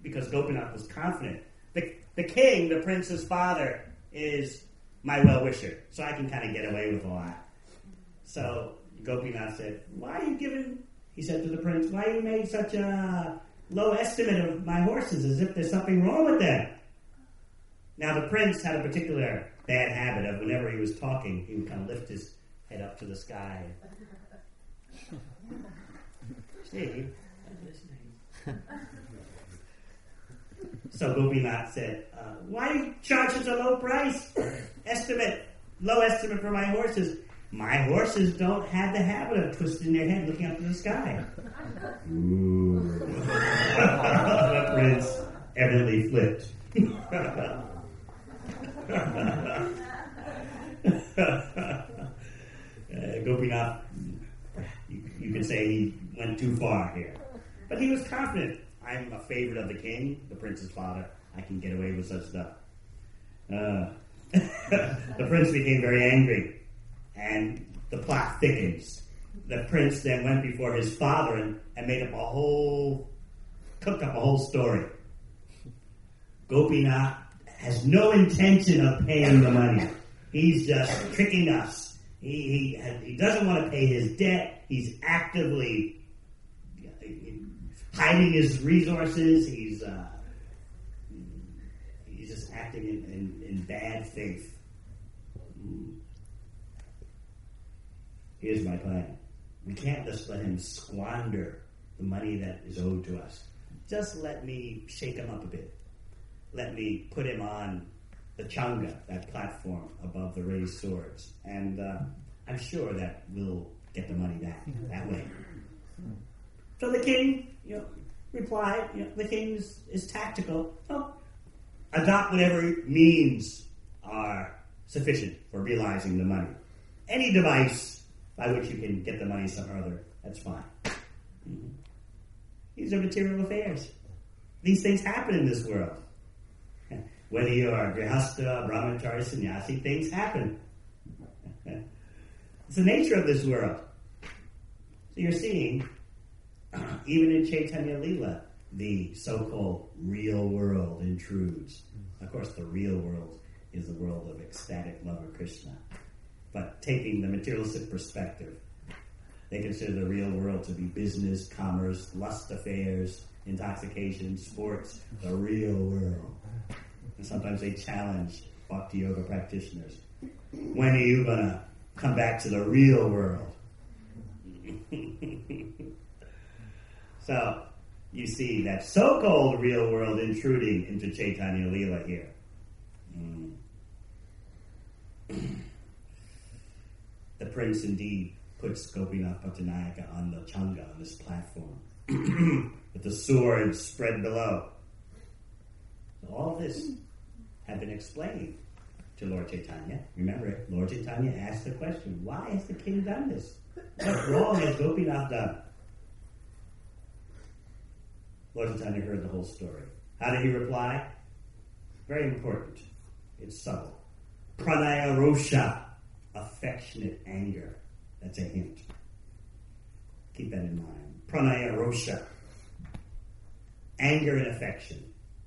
because Gopinath was confident. The, the king, the prince's father, is my well-wisher, so I can kind of get away with a lot. So Gopinath said, why are you giving, he said to the prince, why you made such a low estimate of my horses, as if there's something wrong with them? Now the prince had a particular bad habit of whenever he was talking, he would kind of lift his head up to the sky. Steve, I'm listening. So Gopinath said, uh, why do you charge such a low price? Estimate, low estimate for my horses. My horses don't have the habit of twisting their head looking up to the sky. Ooh. The prince evidently flipped. uh, Gopinath, you, you could say he went too far here. But he was confident. I'm a favorite of the king, the prince's father. I can get away with such stuff. Uh, the prince became very angry, and the plot thickens. The prince then went before his father and, and made up a whole, cooked up a whole story. Gopinath has no intention of paying the money. He's just tricking us. He, he, he doesn't want to pay his debt. He's actively hiding his resources. He's uh, he's just acting in, in, in bad faith. Here's my plan. We can't just let him squander the money that is owed to us. Just let me shake him up a bit. Let me put him on the changa, that platform above the raised swords. And uh, I'm sure that we'll get the money back that way. So the king, you know, replied, you know, the king is, is tactical. So adopt whatever means are sufficient for realizing the money. Any device by which you can get the money somehow or other, that's fine. Mm-hmm. These are material affairs. These things happen in this world. Whether you are grihastha, brahmachari, sannyasi, things happen. It's the nature of this world. So you're seeing, even in Chaitanya Lila, the so-called real world intrudes. Of course, the real world is the world of ecstatic love of Krishna. But taking the materialistic perspective, they consider the real world to be business, commerce, lust affairs, intoxication, sports, the real world. And sometimes they challenge Bhakti Yoga practitioners. When are you going to come back to the real world? So, you see that so-called real world intruding into Chaitanya Lila here. Mm. The prince indeed puts Gopinath Pattanayaka on the changa, on this platform, with the sword spread below. So all this had been explained to Lord Chaitanya. Remember it, Lord Chaitanya asked the question, why has the king done this? What wrong has Gopinath done? Lord Chaitanya heard the whole story. How did he reply? Very important. It's subtle. Pranaya rosha, affectionate anger. That's a hint. Keep that in mind. Pranaya rosha, anger and affection.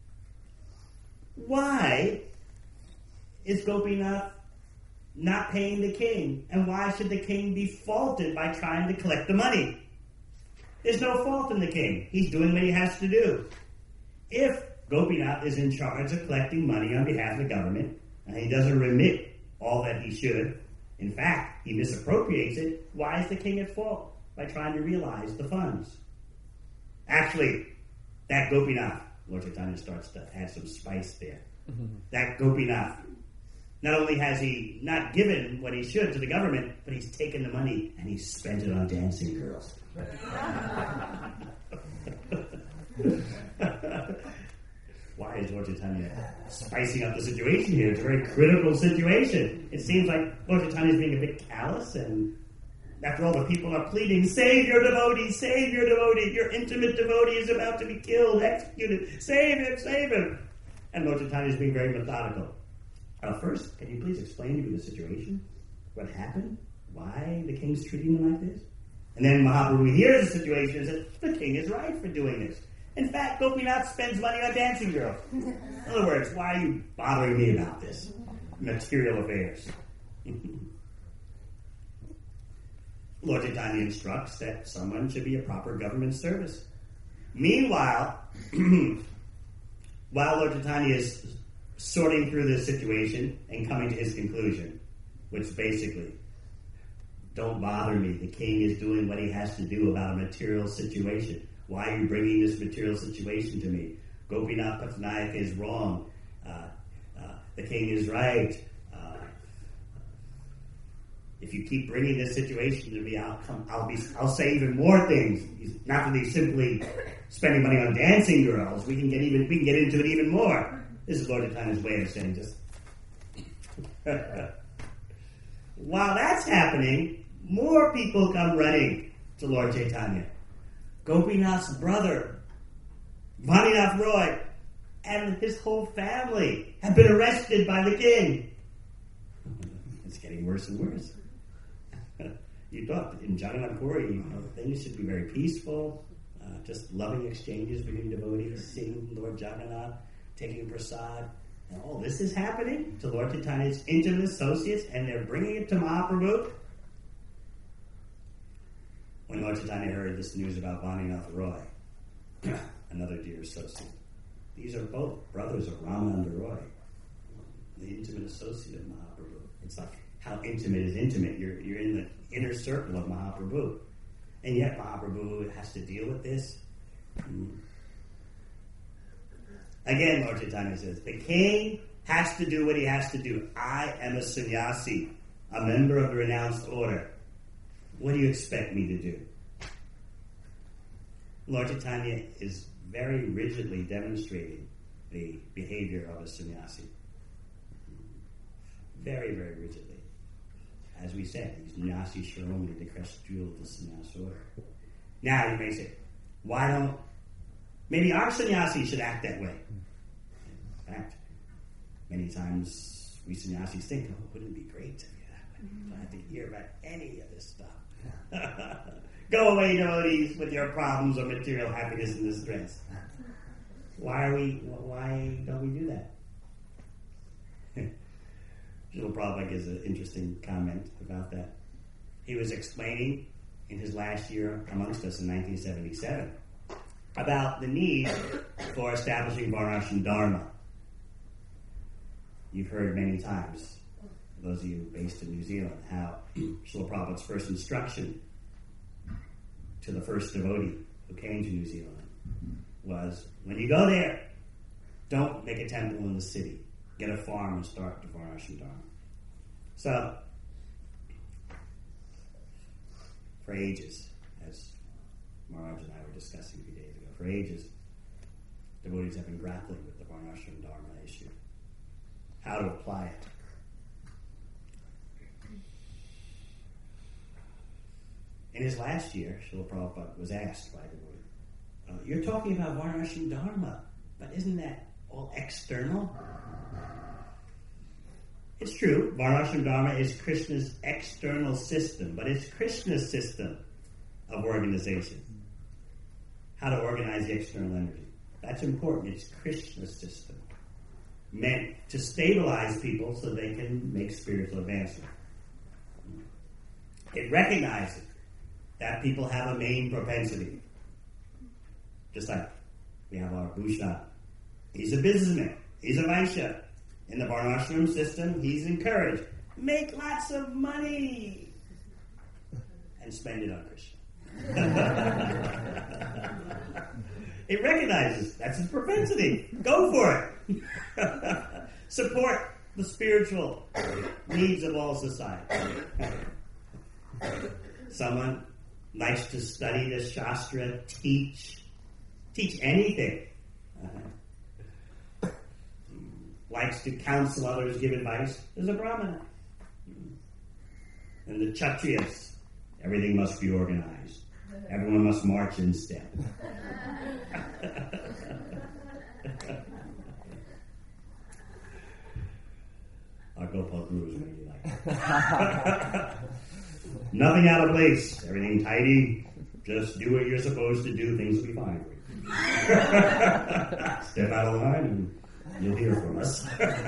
Why is Gopinath not paying the king? And why should the king be faulted by trying to collect the money? There's no fault in the king. He's doing what he has to do. If Gopinath is in charge of collecting money on behalf of the government, and he doesn't remit all that he should, in fact, he misappropriates it, why is the king at fault by trying to realize the funds? Actually, that Gopinath, Lord Chaitanya starts to add some spice there. Mm-hmm. That Gopinath, not only has he not given what he should to the government, but he's taken the money and he's spent it on dancing girls. Why is Lord Chaitanya spicing up the situation here? It's a very critical situation. It seems like Lord Chaitanya is being a bit callous, and after all, the people are pleading, save your devotee, save your devotee, your intimate devotee is about to be killed, executed, save him, save him. And Lord Chaitanya is being very methodical. Uh, first, can you please explain to me the situation? What happened? Why the king's treating him like this? And then Mahaprabhu hears the situation and says, the king is right for doing this. In fact, Gopinath spends money on dancing girls. In other words, why are you bothering me about this? Material affairs. Lord Chaitanya instructs that someone should be a proper government service. Meanwhile, while Lord Chaitanya is sorting through this situation and coming to his conclusion, which basically, don't bother me. The king is doing what he has to do about a material situation. Why are you bringing this material situation to me? Gopinath Patnaik is wrong. Uh, uh, the king is right. Uh, if you keep bringing this situation to me, I'll come. I'll be. I'll say even more things. Not that he's simply spending money on dancing girls. We can get even. We can get into it even more. This is Lord Chaitanya's way of saying just. While that's happening, more people come running to Lord Chaitanya. Gopinath's brother, Vaninath Roy, and his whole family have been arrested by the king. It's getting worse and worse. You thought in Jagannath Puri, you know, things should be very peaceful, uh, just loving exchanges between devotees, seeing Lord Jagannath, taking prasad. And all this is happening to Lord Chaitanya's intimate associates, and they're bringing it to Mahaprabhu. When Lord Chaitanya heard this news about Vaninath Roy, another dear associate, these are both brothers of Ramananda Roy, the intimate associate of Mahaprabhu. It's like, how intimate is intimate? You're you're in the inner circle of Mahaprabhu. And yet Mahaprabhu has to deal with this. Mm. Again, Lord Chaitanya says, the king has to do what he has to do. I am a sannyasi, a member of the renounced order. What do you expect me to do? Lord Chaitanya is very rigidly demonstrating the behavior of a sannyasi. Very, very rigidly. As we said, he's Nyasi Shiromani, the crest jewel of the sannyas order. Now you may say, why don't, maybe our sannyasi should act that way. In fact, many times we sannyasis think, oh, wouldn't it be great to be that way? I don't have to hear about any of this stuff. Go away, devotees, with your problems of material happiness and distress. Why are we? Why don't we do that? Srila Prabhupada gives an interesting comment about that. He was explaining in his last year amongst us in nineteen seventy-seven about the need for establishing Varnashram Dharma. You've heard many times, those of you based in New Zealand, how Srila Prabhupada's first instruction to the first devotee who came to New Zealand was, when you go there, don't make a temple in the city. Get a farm and start the Varnashram Dharma. So, for ages, as Maharaj and I were discussing a few days ago, for ages, devotees have been grappling with the Varnashram Dharma issue. How to apply it. In his last year, Srila Prabhupada was asked by a devotee, uh, you're talking about Varnashram Dharma, but isn't that all external? It's true, Varnashram Dharma is Krishna's external system, but it's Krishna's system of organization. How to organize the external energy. That's important. It's Krishna's system. Meant to stabilize people so they can make spiritual advancement. It recognizes that people have a main propensity. Just like we have our Bhushan. He's a businessman. He's a Vaishya. In the Varnashram system, he's encouraged. Make lots of money and spend it on Krishna. It recognizes that's his propensity. Go for it. Support the spiritual needs of all society. Someone likes to study the Shastra, teach, teach anything. Uh, likes to counsel others, give advice. There's a Brahmana. And the Kshatriyas, everything must be organized. Everyone must march in step. Our Gopal Guru is really like that. Nothing out of place. Everything tidy. Just do what you're supposed to do. Things will be fine for you. Step out of line and you'll hear from us.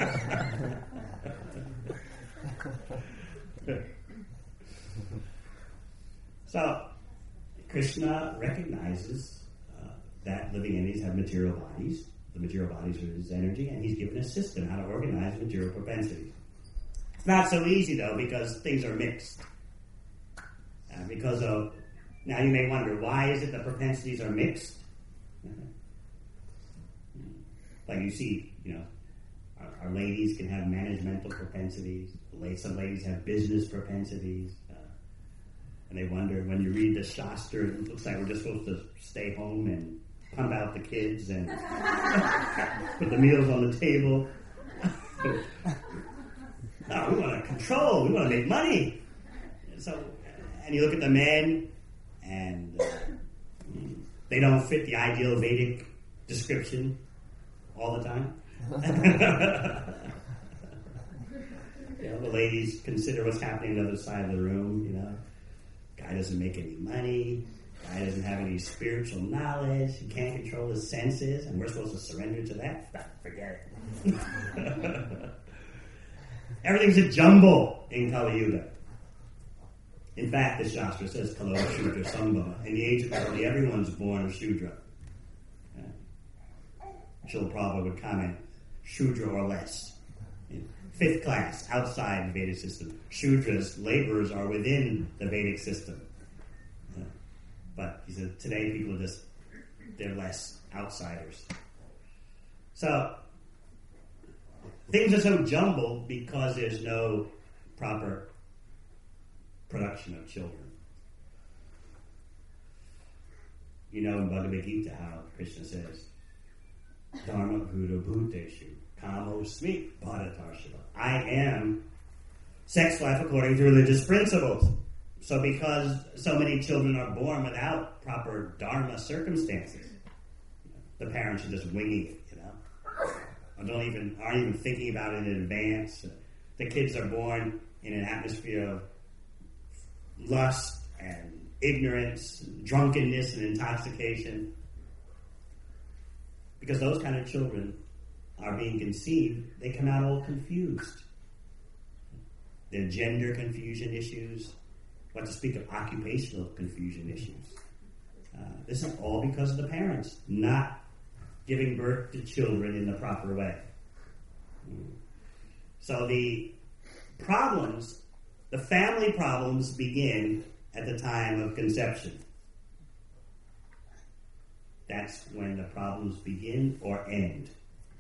So, Krishna recognizes uh, that living entities have material bodies. The material bodies are his energy, and he's given a system how to organize material propensities. It's not so easy, though, because things are mixed. Uh, because of, now you may wonder, why is it the propensities are mixed? Like you see, you know, our, our ladies can have managemental propensities. Some ladies have business propensities. Uh, and they wonder, when you read the Shastra, it looks like we're just supposed to stay home and pump out the kids and put the meals on the table. No, we want to control. We want to make money. So, and you look at the men, and uh, they don't fit the ideal Vedic description all the time. You know, the ladies consider what's happening on the other side of the room. You know, guy doesn't make any money. Guy doesn't have any spiritual knowledge. He can't control his senses, and we're supposed to surrender to that? Forget it. Everything's a jumble in Kali Yuga. In fact, the Shastra says, Kalo Shudra Sambhava. In the age of Kali, everyone's born a Shudra. Uh, Srila Prabhupada would comment, Shudra or less. In fifth class, outside the Vedic system. Shudras, laborers, are within the Vedic system. Uh, but he said, today people are just, they're less outsiders. So, things are so jumbled because there's no proper production of children. You know in Bhagavad Gita how Krishna says, Dharma Bhuta Bhuteshu Kamo Smi Bhadatarshava. I am sex life according to religious principles. So because so many children are born without proper dharma circumstances, the parents are just winging it, you know. Or don't even aren't even thinking about it in advance. The kids are born in an atmosphere of lust and ignorance, and drunkenness and intoxication. Because those kind of children are being conceived, they come out all confused. There are gender confusion issues, what to speak of occupational confusion issues. Uh, this is all because of the parents not giving birth to children in the proper way. So the problems, the family problems begin at the time of conception. That's when the problems begin or end.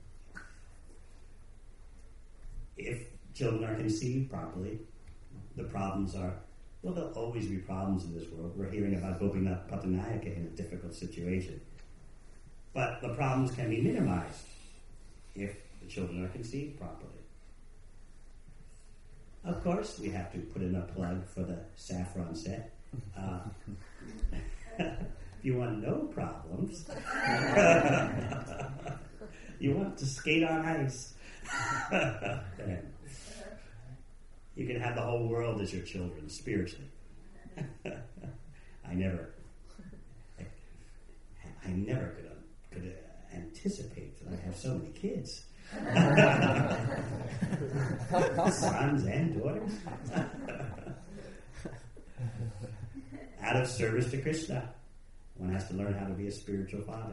If children are conceived properly, the problems are, well, there'll always be problems in this world. We're hearing about Gopinath Pattanayake in a difficult situation. But the problems can be minimized if the children are conceived properly. Of course, we have to put in a plug for the saffron set. Uh, if you want no problems, you want to skate on ice, then you can have the whole world as your children, spiritually. I never, I, I never could could anticipate that I have so many kids. Sons and daughters. Out of service to Krishna, one has to learn how to be a spiritual father.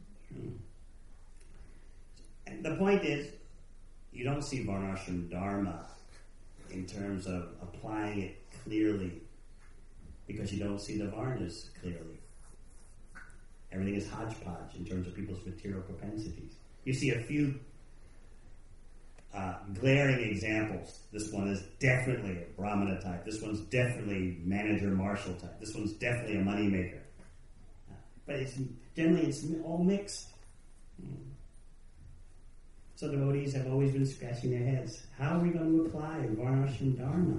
And the point is, you don't see Varnashram Dharma in terms of applying it clearly because you don't see the Varnas clearly. Everything is hodgepodge in terms of people's material propensities. You see a few uh, glaring examples. This one is definitely a Brahmana type. This one's definitely manager marshal type. This one's definitely a moneymaker. Uh, but it's generally it's all mixed. Mm. So devotees have always been scratching their heads. How are we going to apply Varnashram Dharma?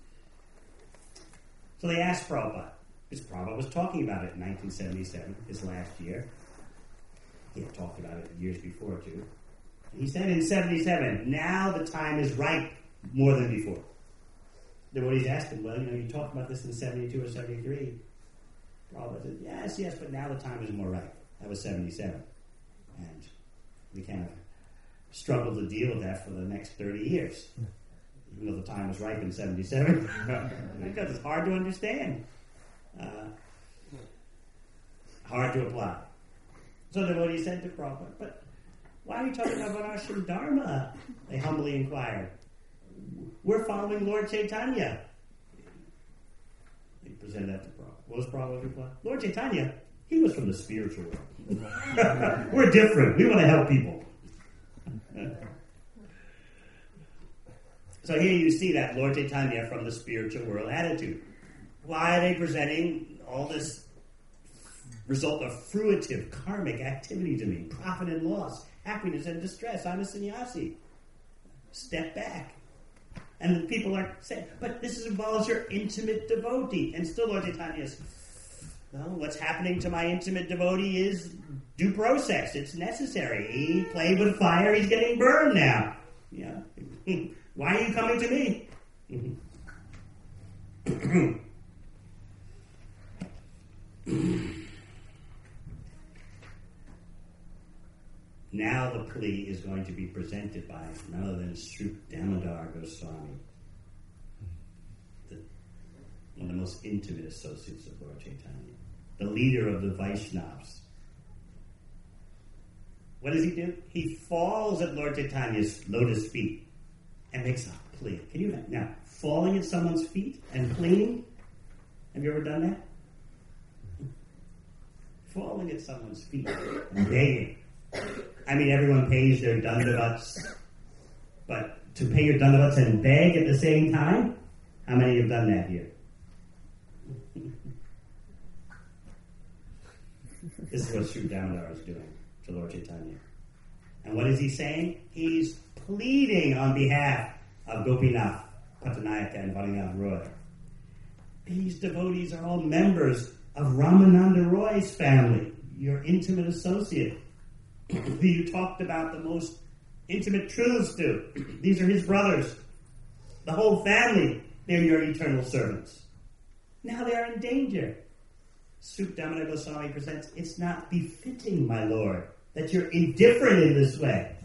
So they asked Prabhupada. Because Prabhupada was talking about it in nineteen seventy-seven, his last year. He had talked about it years before, too. And he said in seventy-seven, now the time is right more than before. Devotees asked him, well, you know, you talked about this in seventy-two or seventy-three. Prabhupada said, yes, yes, but now the time is more right. That was seventy-seven. And we kind of struggled to deal with that for the next thirty years. Even though the time was ripe in seventy-seven. Because it's hard to understand. Uh, hard to apply. So the devotee said to Prabhupada, but why are you talking about Varnashram Dharma? They humbly inquired. We're following Lord Chaitanya. He presented that to Prabhupada. What was Prabhupada's reply? Lord Chaitanya, he was from the spiritual world. We're different. We want to help people. So here you see that Lord Chaitanya from the spiritual world attitude. Why are they presenting all this result of fruitive karmic activity to me? Profit and loss, happiness and distress. I'm a sannyasi. Step back. And the people are saying, but this involves your intimate devotee. And still Lord Chaitanya is, well, what's happening to my intimate devotee is due process. It's necessary. He played with fire. He's getting burned now. Yeah. Why are you coming to me? Now the plea is going to be presented by none other than Sri Damodar Goswami, the, one of the most intimate associates of Lord Chaitanya, the leader of the Vaishnavas. What does he do? He falls at Lord Chaitanya's lotus feet and makes a plea. Can you imagine? Now, falling at someone's feet and pleading? Have you ever done that? Falling at someone's feet and begging. I mean, everyone pays their dandavats, but to pay your dandavats and beg at the same time? How many have done that here? This is what Sri Damodar is doing to Lord Chaitanya. And what is he saying? He's pleading on behalf of Gopinath, Patanayaka, and Varinath Roy. These devotees are all members of Ramananda Roy's family, your intimate associate, who you talked about the most intimate truths to. These are his brothers. The whole family, they're your eternal servants. Now they are in danger. Sri Damodar Goswami presents, it's not befitting, my Lord, that you're indifferent in this way.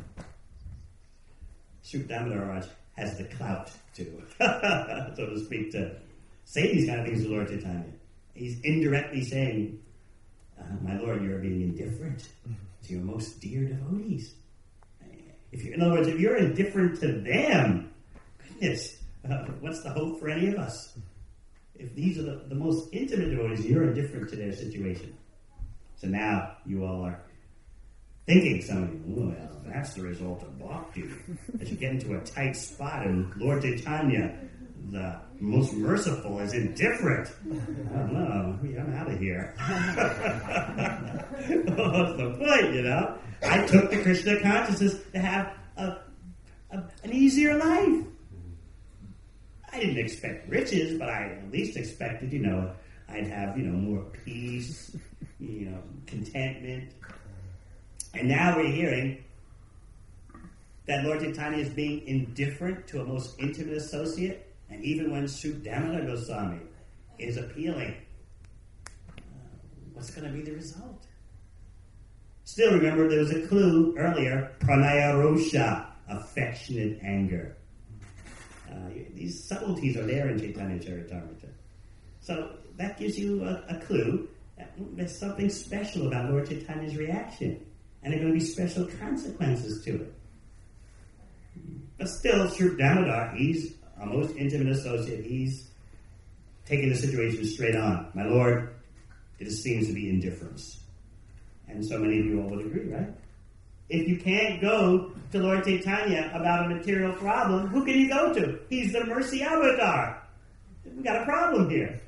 Sri Damodar Raj has the clout to, so to speak, to say these kind of things to Lord Chaitanya. He's indirectly saying, uh, my Lord, you're being indifferent to your most dear devotees. If you're, in other words, if you're indifferent to them, goodness, uh, what's the hope for any of us? If these are the, the most intimate devotees, you're indifferent to their situation. So now you all are thinking, some of you, oh, well, that's the result of bhakti. As you get into a tight spot, and Lord Chaitanya, the most merciful, is indifferent. I don't know. I'm out of here. What's the point, you know? I took the Krishna consciousness to have a, a, an easier life. I didn't expect riches, but I at least expected, you know, I'd have, you know, more peace, you know, contentment. And now we're hearing that Lord Chaitanya is being indifferent to a most intimate associate. And even when Sri Damodar Goswami is appealing, uh, what's going to be the result? Still, remember, there was a clue earlier, pranaya rosha, affectionate anger. Uh, these subtleties are there in Chaitanya Charitamrita. So that gives you a, a clue that there's something special about Lord Chaitanya's reaction. And there are going to be special consequences to it. But still, Sri Damodar, he's a most intimate associate. He's taking the situation straight on. My Lord, it seems to be indifference. And so many of you all would agree, right? If you can't go to Lord Chaitanya about a material problem, who can you go to? He's the mercy avatar. We've got a problem here.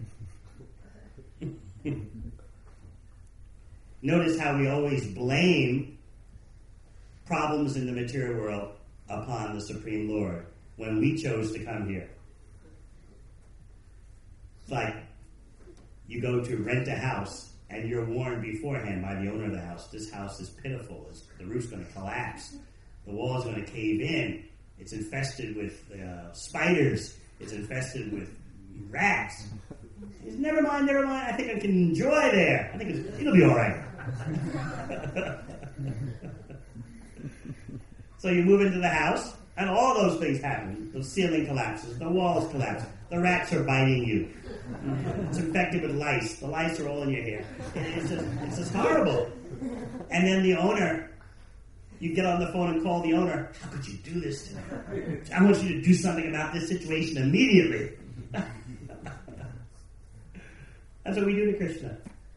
Notice how we always blame problems in the material world upon the Supreme Lord when we chose to come here. It's like you go to rent a house and you're warned beforehand by the owner of the house, this house is pitiful, it's, the roof's going to collapse, the wall's going to cave in, it's infested with uh, spiders, it's infested with rats. Never mind, never mind, I think I can enjoy there. I think it's, it'll be all right. So you move into the house, and all those things happen. The ceiling collapses, the walls collapse, the rats are biting you. It's infected with lice. The lice are all in your hair. It's just, it's just horrible. And then the owner, you get on the phone and call the owner. How could you do this to me? I want you to do something about this situation immediately. That's what we do to Krishna.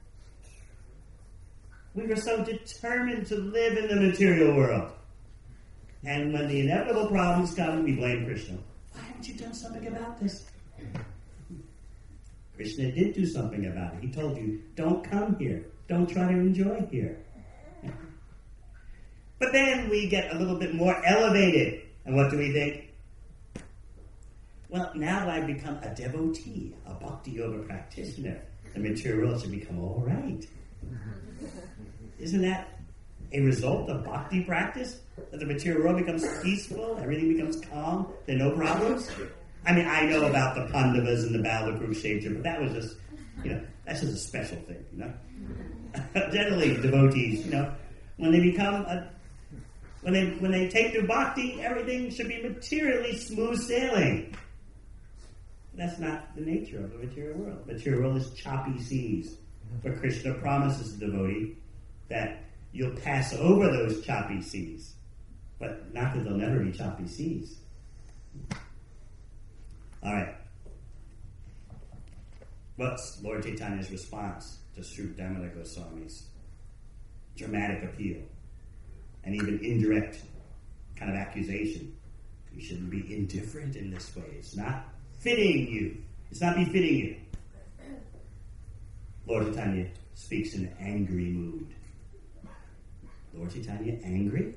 We were so determined to live in the material world. And when the inevitable problems come, we blame Krishna. Why haven't you done something about this? Krishna did do something about it. He told you, don't come here. Don't try to enjoy here. But then we get a little bit more elevated. And what do we think? Well, now that I've become a devotee, a bhakti yoga practitioner, the material world should become all right. Isn't that a result of bhakti practice? That the material world becomes peaceful, everything becomes calm, there are no problems? I mean, I know about the Pandavas and the Battle of Kurukshetra, but that was just, you know, that's just a special thing, you know? Generally, devotees, you know, when they become a, when they when they take their bhakti, everything should be materially smooth sailing. That's not the nature of the material world. The material world is choppy seas. But Krishna promises the devotee that you'll pass over those choppy seas. But not that there'll never be choppy seas. All right. What's Lord Chaitanya's response to Sri Damodar Goswami's dramatic appeal and even indirect kind of accusation? You shouldn't be indifferent in this way. It's not fitting you. It's not befitting you. Lord Chaitanya speaks in an angry mood. Lord Chaitanya angry?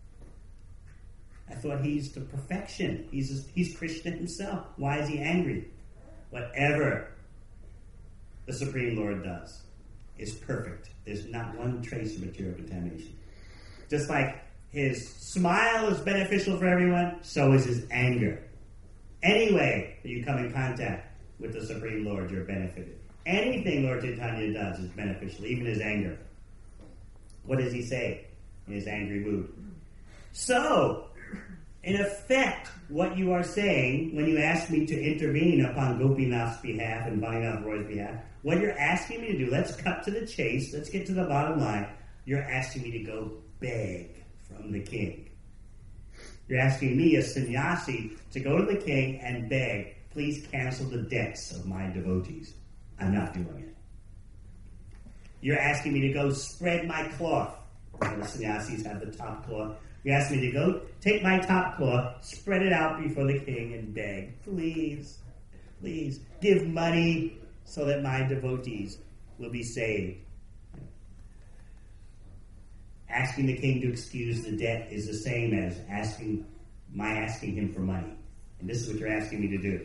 I thought he's the perfection. He's he's Krishna himself. Why is he angry? Whatever the Supreme Lord does is perfect. There's not one trace of material contamination. Just like his smile is beneficial for everyone, so is his anger. Any way that you come in contact with the Supreme Lord, you're benefited. Anything Lord Chaitanya does is beneficial, even his anger. What does he say in his angry mood? So, in effect, what you are saying when you ask me to intervene upon Gopinath's behalf and Bhanath Roy's behalf, what you're asking me to do, let's cut to the chase, let's get to the bottom line. You're asking me to go beg from the king. You're asking me, a sannyasi, to go to the king and beg, please cancel the debts of my devotees. I'm not doing it. You're asking me to go spread my cloth. And the sannyasis have the top cloth. You ask me to go take my top cloth, spread it out before the king and beg, please, please, give money so that my devotees will be saved. Asking the king to excuse the debt is the same as asking my asking him for money. And this is what you're asking me to do.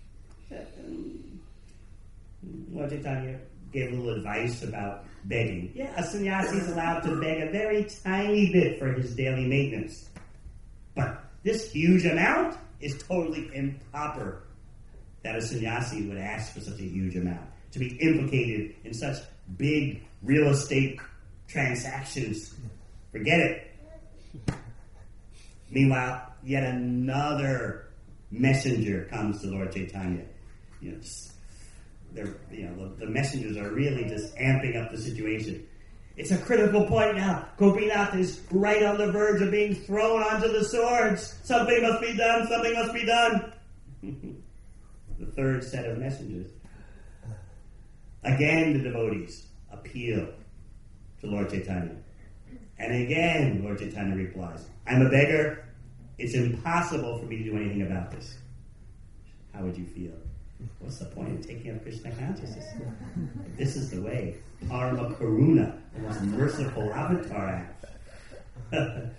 Lord Chaitanya gave a little advice about begging. Yeah, a sannyasi is allowed to beg a very tiny bit for his daily maintenance. But this huge amount is totally improper that a sannyasi would ask for such a huge amount. To be implicated in such big real estate transactions. Forget it. Meanwhile, yet another messenger comes to Lord Chaitanya. You know, They're, you know, the, the messengers are really just amping up the situation. It's a critical point now. Gopinath is right on the verge of being thrown onto the swords. Something must be done. Something must be done. The third set of messengers. Again, the devotees appeal to Lord Chaitanya. And again, Lord Chaitanya replies, I'm a beggar. It's impossible for me to do anything about this. How would you feel? What's the point of taking up Krishna consciousness? This is the way. Parama Karuna, the most merciful avatar act.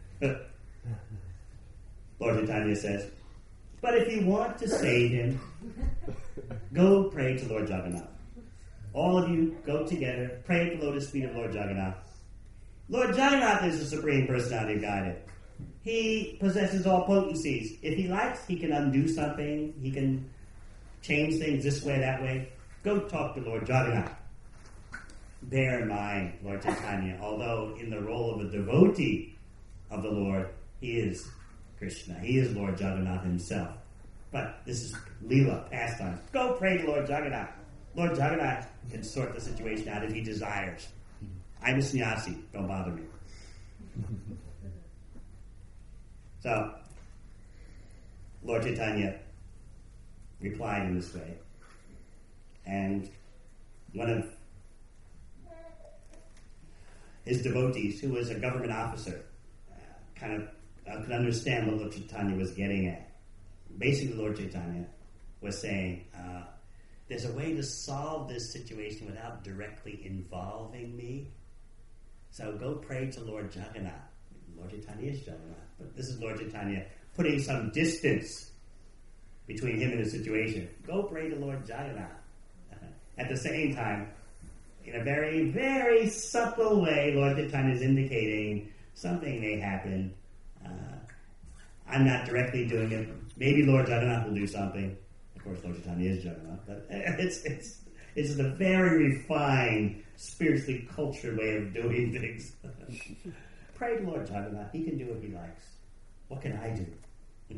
Lord Chaitanya says, but if you want to save him, go pray to Lord Jagannath. All of you go together, pray at the lotus feet of Lord Jagannath. Lord Jagannath is the Supreme Personality of Godhead. He possesses all potencies. If he likes, he can undo something. He can change things this way, that way. Go talk to Lord Jagannath. bear in mind, Lord Chaitanya, although in the role of a devotee of the Lord, he is Krishna. He is Lord Jagannath himself. But this is Leela, pastime. Go pray to Lord Jagannath. Lord Jagannath can sort the situation out if he desires. I'm a sannyasi. Don't bother me. So, Lord Chaitanya replied in this way. And one of his devotees, who was a government officer, uh, kind of uh, could understand what Lord Chaitanya was getting at. Basically, Lord Chaitanya was saying, uh, there's a way to solve this situation without directly involving me. So go pray to Lord Jagannath. Lord Chaitanya is Jagannath, but this is Lord Chaitanya putting some distance between him and the situation. Go pray to Lord Jagannath. At the same time, in a very, very subtle way, Lord Chaitanya is indicating something may happen. Uh, I'm not directly doing it. Maybe Lord Jagannath will do something. Of course, Lord Chaitanya is Jagannath, but it's it's it's a very refined, spiritually cultured way of doing things. Pray to Lord Jagannath. He can do what he likes. What can I do?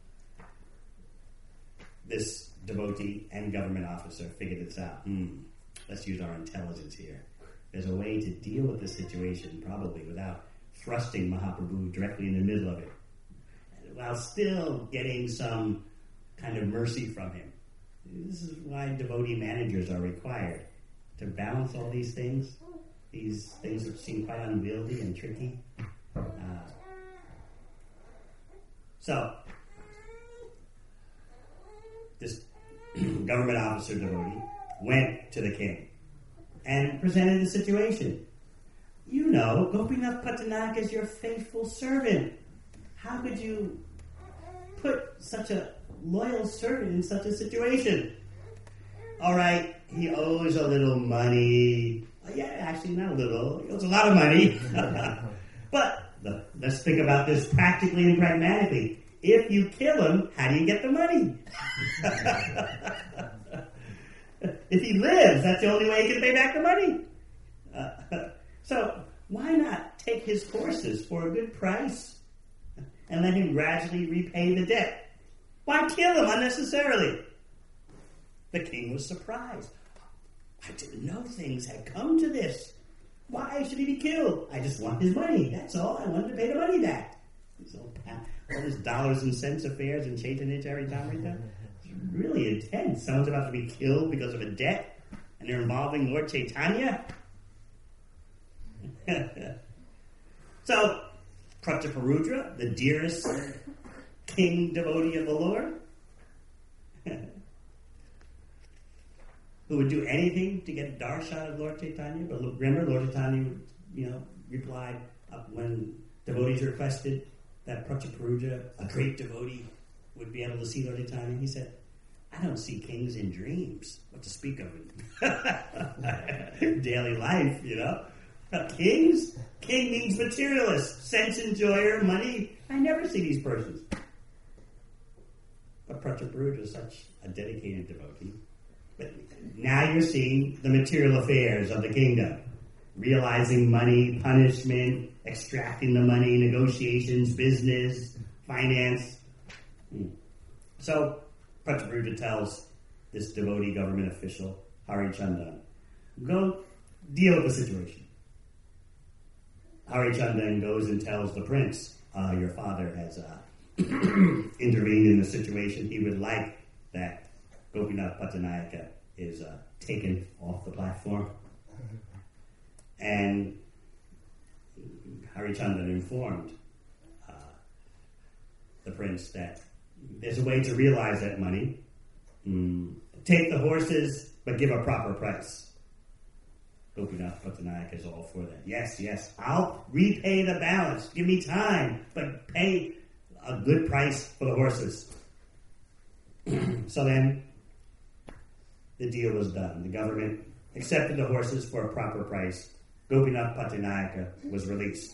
This devotee and government officer figured this out. Hmm, let's use our intelligence here. There's a way to deal with the situation, probably without thrusting Mahaprabhu directly in the middle of it, while still getting some kind of mercy from him. This is why devotee managers are required, to balance all these things, these things that seem quite unwieldy and tricky. Uh, so, this government officer devotee went to the king and presented the situation. You know, Gopinath Patnaik is your faithful servant. How could you put such a loyal servant in such a situation? All right, he owes a little money. Yeah, actually, not a little. He owes a lot of money. But the, let's think about this practically and pragmatically. If you kill him, how do you get the money? If he lives, that's the only way he can pay back the money. Uh, so why not take his horses for a good price and let him gradually repay the debt? Why kill him unnecessarily? The king was surprised. I didn't know things had come to this. Why should he be killed? I just want his money. That's all. I wanted to pay the money back. So, all these dollars and cents affairs in Chaitanya Charitamrita. It's really intense. Someone's about to be killed because of a debt, and they're involving Lord Chaitanya. So, Prataparudra, the dearest king devotee of the Lord, who would do anything to get a darshan of Lord Chaitanya. But look, remember, Lord Chaitanya, you know, replied uh, when devotees requested that Prataparudra, a great devotee, would be able to see Lord Chaitanya. He said, I don't see kings in dreams. What to speak of in daily life, you know? Uh, kings? King means materialist, sense enjoyer, money. I never see these persons. But Prataparudra is such a dedicated devotee. But now you're seeing the material affairs of the kingdom. Realizing money, punishment, extracting the money, negotiations, business, finance. Hmm. So, Prataparudra tells this devotee government official, Hari Chandan, go deal with the situation. Hari Chandan goes and tells the prince, uh, your father has uh, intervened in the situation. He would like that Gopinath Patnaik is uh, taken off the platform. And Hari Chandan informed uh, the prince that there's a way to realize that money. Mm, take the horses, but give a proper price. Gopinath Patnaik is all for that. Yes, yes, I'll repay the balance. Give me time, but pay a good price for the horses. So then, the deal was done. The government accepted the horses for a proper price. Gopinath Patnaik was released.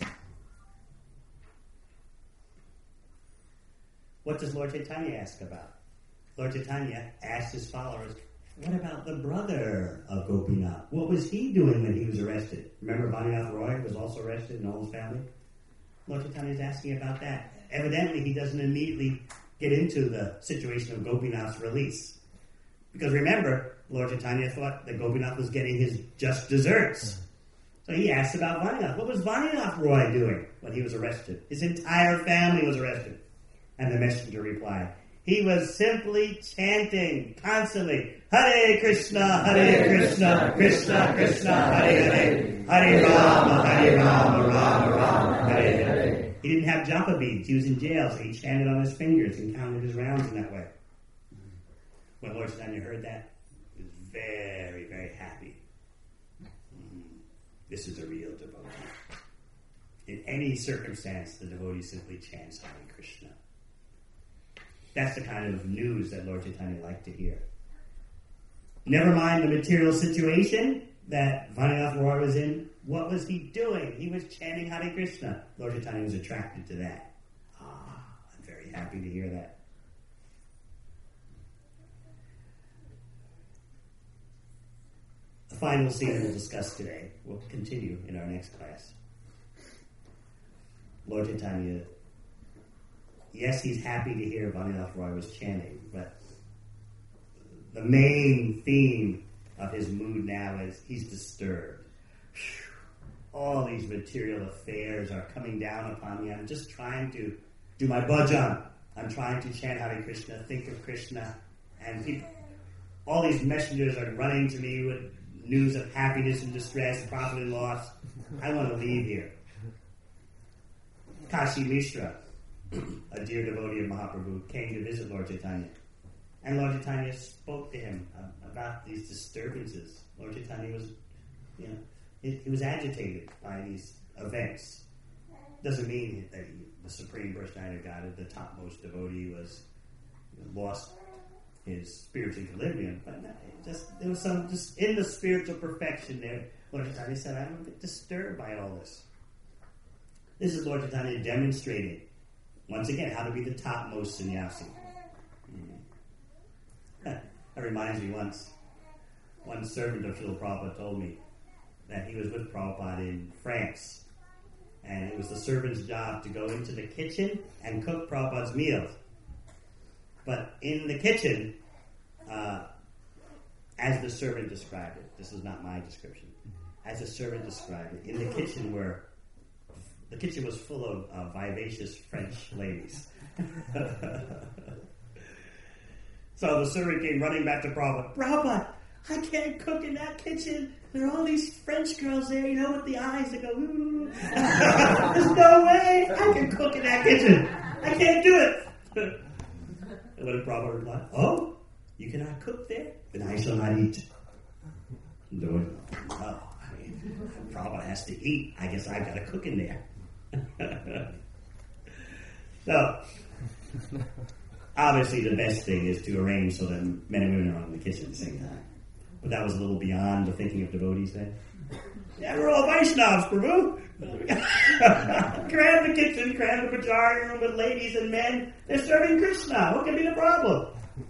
What does Lord Chaitanya ask about? Lord Chaitanya asked his followers, what about the brother of Gopinath? What was he doing when he was arrested? Remember Vaninath Roy was also arrested and all his family? Lord Chaitanya is asking about that. Evidently, he doesn't immediately get into the situation of Gopinath's release. Because remember, Lord Chaitanya thought that Gopinath was getting his just desserts. So he asked about Vaninath. What was Vaninath Roy doing when he was arrested? His entire family was arrested. And the messenger replied, he was simply chanting constantly, Hare Krishna, Hare Krishna, Krishna Krishna, Hare Hare, Hare Rama, Hare Rama, Rama Rama, Hare Hare. He didn't have japa beads. He was in jail, so he chanted on his fingers and counted his rounds in that way. When Lord Chaitanya heard that, he was very, very happy. Mm, this is a real devotee. In any circumstance, the devotee simply chants Hare Krishna. That's the kind of news that Lord Chaitanya liked to hear. Never mind the material situation that Vaninath Roy was in. What was he doing? He was chanting Hare Krishna. Lord Chaitanya was attracted to that. Ah, I'm very happy to hear that. The final scene we'll discuss today will continue in our next class. Lord Chaitanya, yes, he's happy to hear Vaninath Roy was chanting, but the main theme of his mood now is he's disturbed. All these material affairs are coming down upon me. I'm just trying to do my bhajan. I'm trying to chant Hare Krishna, think of Krishna, and people, all these messengers are running to me with news of happiness and distress, profit and loss. I want to leave here. Kashi Mishra, a dear devotee of Mahaprabhu, came to visit Lord Chaitanya. And Lord Chaitanya spoke to him about these disturbances. Lord Chaitanya was, you know, he, he was agitated by these events. Doesn't mean that he, the Supreme Personality of Godhead, the topmost devotee, was you know, lost his spiritual equilibrium. But no, just there was some, just in the spiritual perfection there, Lord Chaitanya said, I'm a bit disturbed by all this. This is Lord Chaitanya demonstrating, once again, how to be the topmost sannyasi. Mm. That reminds me once, one servant of Srila Prabhupada told me that he was with Prabhupada in France, and it was the servant's job to go into the kitchen and cook Prabhupada's meals. But in the kitchen, uh, as the servant described it, this is not my description, as the servant described it, in the kitchen were The kitchen was full of uh, vivacious French ladies. So the servant came running back to Prabhupada. Prabhupada, I can't cook in that kitchen. There are all these French girls there, you know, with the eyes that go, ooh. There's no way I can cook in that kitchen. I can't do it. And when Prabhupada replied, oh, you cannot cook there? Then I shall not eat. Oh, I mean, Prabhupada has to eat. I guess I've got to cook in there. So, obviously the best thing is to arrange so that men and women are on the kitchen at the same time. But that was a little beyond the thinking of devotees then. Yeah, we're all Vaishnavas, Prabhu. Cram the kitchen, cram the bajari room with ladies and men. They're serving Krishna. What can be the problem?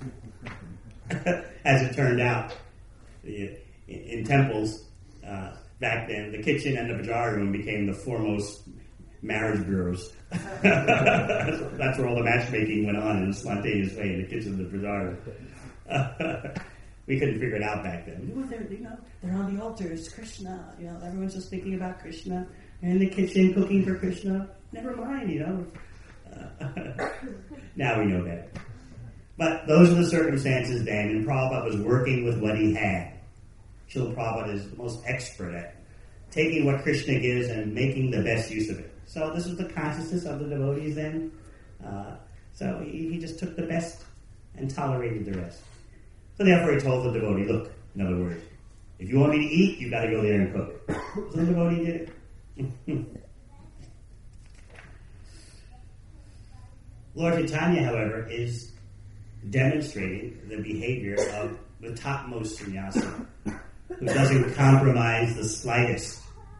As it turned out, the, in, in temples, uh, back then, the kitchen and the bajari room became the foremost marriage bureaus. That's where all the matchmaking went on in a spontaneous way in the kitchen and the bajari room. We couldn't figure it out back then. Well, they're, you know, they're on the altar. It's Krishna. You know, everyone's just thinking about Krishna. They're in the kitchen cooking for Krishna. Never mind, you know. Uh, now we know better. But those are the circumstances then, and Prabhupada was working with what he had. Srila Prabhupada is the most expert at taking what Krishna gives and making the best use of it. So this was the consciousness of the devotees then. Uh, so he, he just took the best and tolerated the rest. So therefore he told the devotee, look, in other words, if you want me to eat, you've got to go there and cook. So the devotee did it. Lord Chaitanya, however, is demonstrating the behavior of the topmost sannyasi, who doesn't compromise the slightest.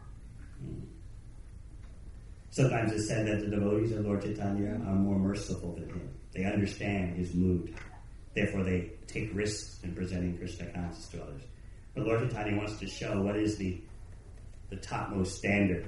Sometimes it's said that the devotees of Lord Chaitanya are more merciful than him. They understand his mood. Therefore, they take risks in presenting Krishna consciousness to others. But Lord Chaitanya wants to show what is the, the topmost standard.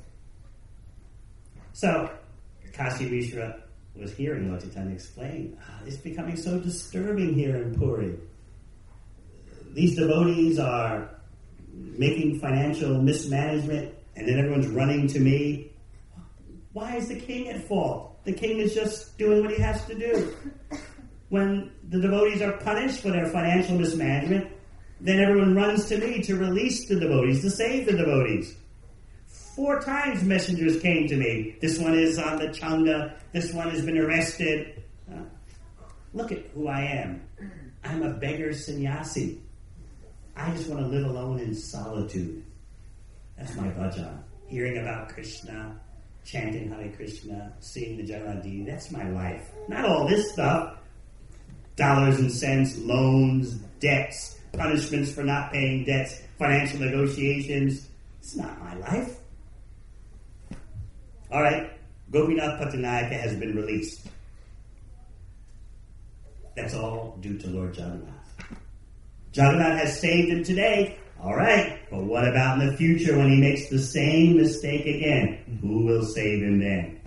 So, Kashi Mishra was hearing Lord Chaitanya explain, ah, it's becoming so disturbing here in Puri. These devotees are making financial mismanagement, and then everyone's running to me. Why is the king at fault? The king is just doing what he has to do. When the devotees are punished for their financial mismanagement, then everyone runs to me to release the devotees, to save the devotees. Four times messengers came to me. This one is on the Changa. This one has been arrested. Uh, look at who I am. I'm a beggar sannyasi. I just want to live alone in solitude. That's my bhajan. Hearing about Krishna, chanting Hare Krishna, seeing the Jagannath Deity. That's my life. Not all this stuff. Dollars and cents, loans, debts, punishments for not paying debts, financial negotiations. It's not my life. All right, Gopinath Pattanayaka has been released. That's all due to Lord Jagannath. Jagannath has saved him today. All right, but what about in the future when he makes the same mistake again? Who will save him then?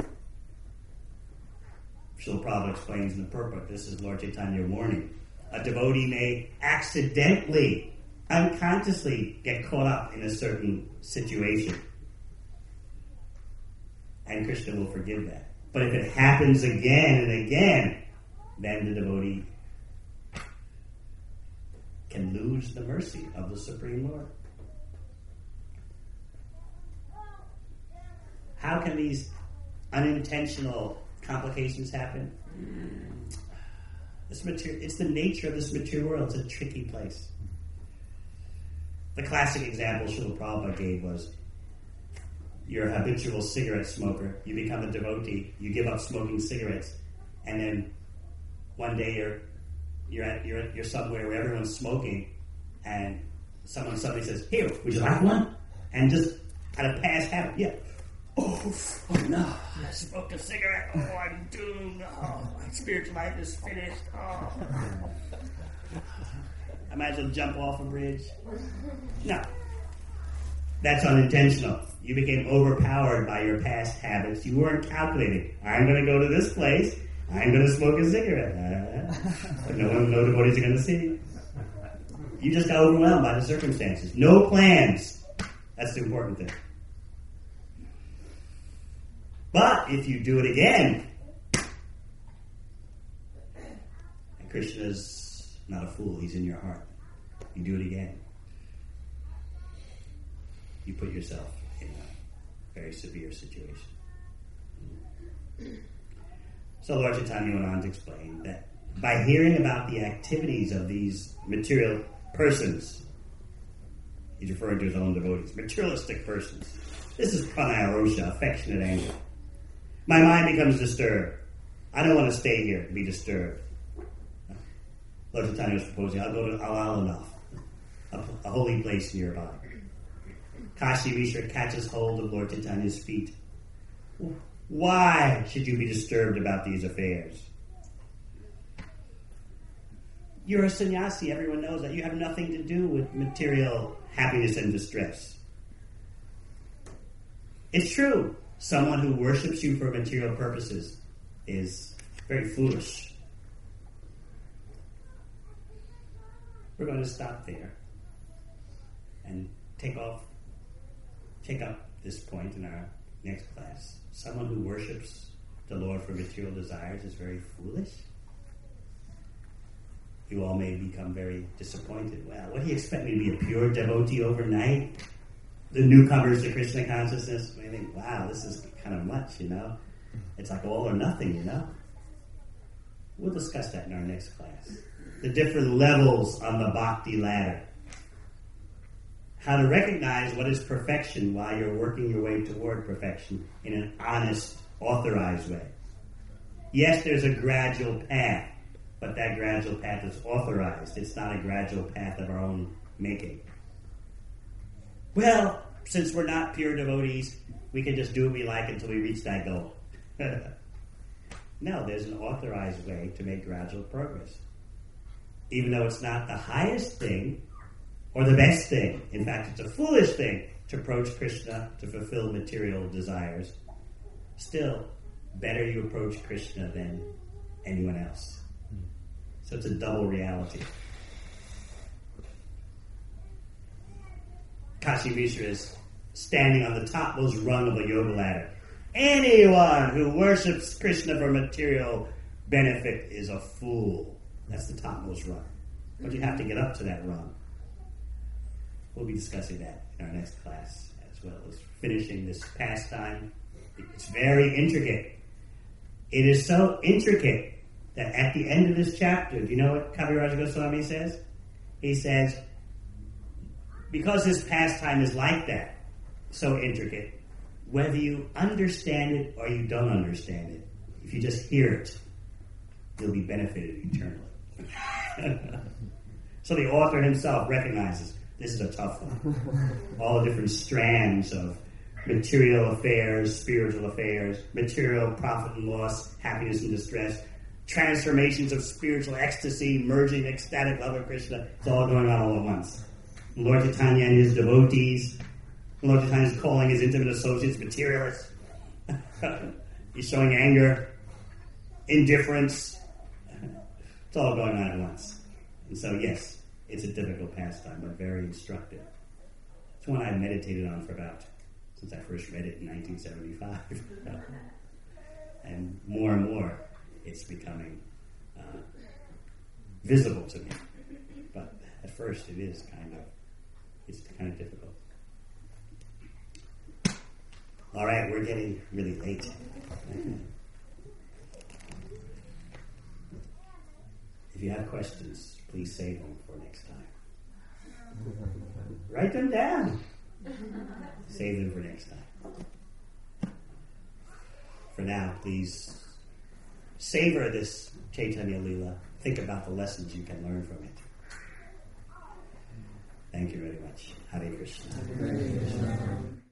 Srila Prabhupada explains in the purport, this is Lord Chaitanya warning. A devotee may accidentally, unconsciously get caught up in a certain situation. And Krishna will forgive that. But if it happens again and again, then the devotee can lose the mercy of the Supreme Lord. How can these unintentional complications happen? This material, it's the nature of this material world. It's a tricky place. The classic example Srila Prabhupada gave was, you're a habitual cigarette smoker, you become a devotee, you give up smoking cigarettes, and then one day you're you're at, you're you're somewhere where everyone's smoking, and someone suddenly says, "Here, would you like one?" And just out of past habit, yeah. Oh, oh no, I smoked a cigarette. Oh, I'm doomed. Oh, my spiritual life is finished. Oh. I might as well jump off a bridge. No. That's unintentional. You became overpowered by your past habits. You weren't calculating. I'm going to go to this place. I'm going to smoke a cigarette. Uh, but no one, no devotees are going to see. You just got overwhelmed by the circumstances. No plans. That's the important thing. But if you do it again, and Krishna's not a fool, he's in your heart. You do it again, you put yourself in a very severe situation. So Lord Chaitanya went on to explain that by hearing about the activities of these material persons, he's referring to his own devotees, materialistic persons. This is pranaya rosha, affectionate anger. My mind becomes disturbed. I don't want to stay here and be disturbed. Lord Chaitanya was proposing, I'll go to Alalanath, a, a holy place nearby. Kashi Mishra catches hold of Lord Chaitanya's feet. Why should you be disturbed about these affairs? You're a sannyasi. Everyone knows that. You have nothing to do with material happiness and distress. It's true. Someone who worships you for material purposes is very foolish. We're going to stop there and take off, take up this point in our next class. Someone who worships the Lord for material desires is very foolish. You all may become very disappointed. Well, what do you expect me to be, a pure devotee overnight? The newcomers to Krishna consciousness, I think, wow, this is kind of much, you know? It's like all or nothing, you know? We'll discuss that in our next class. The different levels on the bhakti ladder. How to recognize what is perfection while you're working your way toward perfection in an honest, authorized way. Yes, there's a gradual path, but that gradual path is authorized. It's not a gradual path of our own making. Well, since we're not pure devotees, we can just do what we like until we reach that goal. No, there's an authorized way to make gradual progress. even though it's not the highest thing or the best thing. In fact, it's a foolish thing to approach Krishna to fulfill material desires. Still, better you approach Krishna than anyone else. So it's a double reality. Kashi Mishra is standing on the topmost rung of a yoga ladder. Anyone who worships Krishna for material benefit is a fool. That's the topmost rung. But you have to get up to that rung. We'll be discussing that in our next class, as well as finishing this pastime. It's very intricate. It is so intricate that at the end of this chapter, do you know what Kaviraj Goswami says? He says, because this pastime is like that, so intricate, whether you understand it or you don't understand it, if you just hear it, you'll be benefited eternally. So the author himself recognizes this is a tough one. All the different strands of material affairs, spiritual affairs, material profit and loss, happiness and distress, transformations of spiritual ecstasy, merging ecstatic love of Krishna. It's all going on all at once. Lord Chaitanya and his devotees. Lord Chaitanya is calling his intimate associates materialists. He's showing anger, indifference. It's all going on at once. And so, yes, it's a difficult pastime, but very instructive. It's one I've meditated on for about, since I first read it in nineteen seventy-five. And more and more, it's becoming uh, visible to me. But at first, it is kind of, it's kind of difficult. All right, we're getting really late. If you have questions, please save them for next time. Write them down. Save them for next time. For now, please savor this Chaitanya Leela. Think about the lessons you can learn from it. Thank you very much. Hare Krishna. Hare Krishna.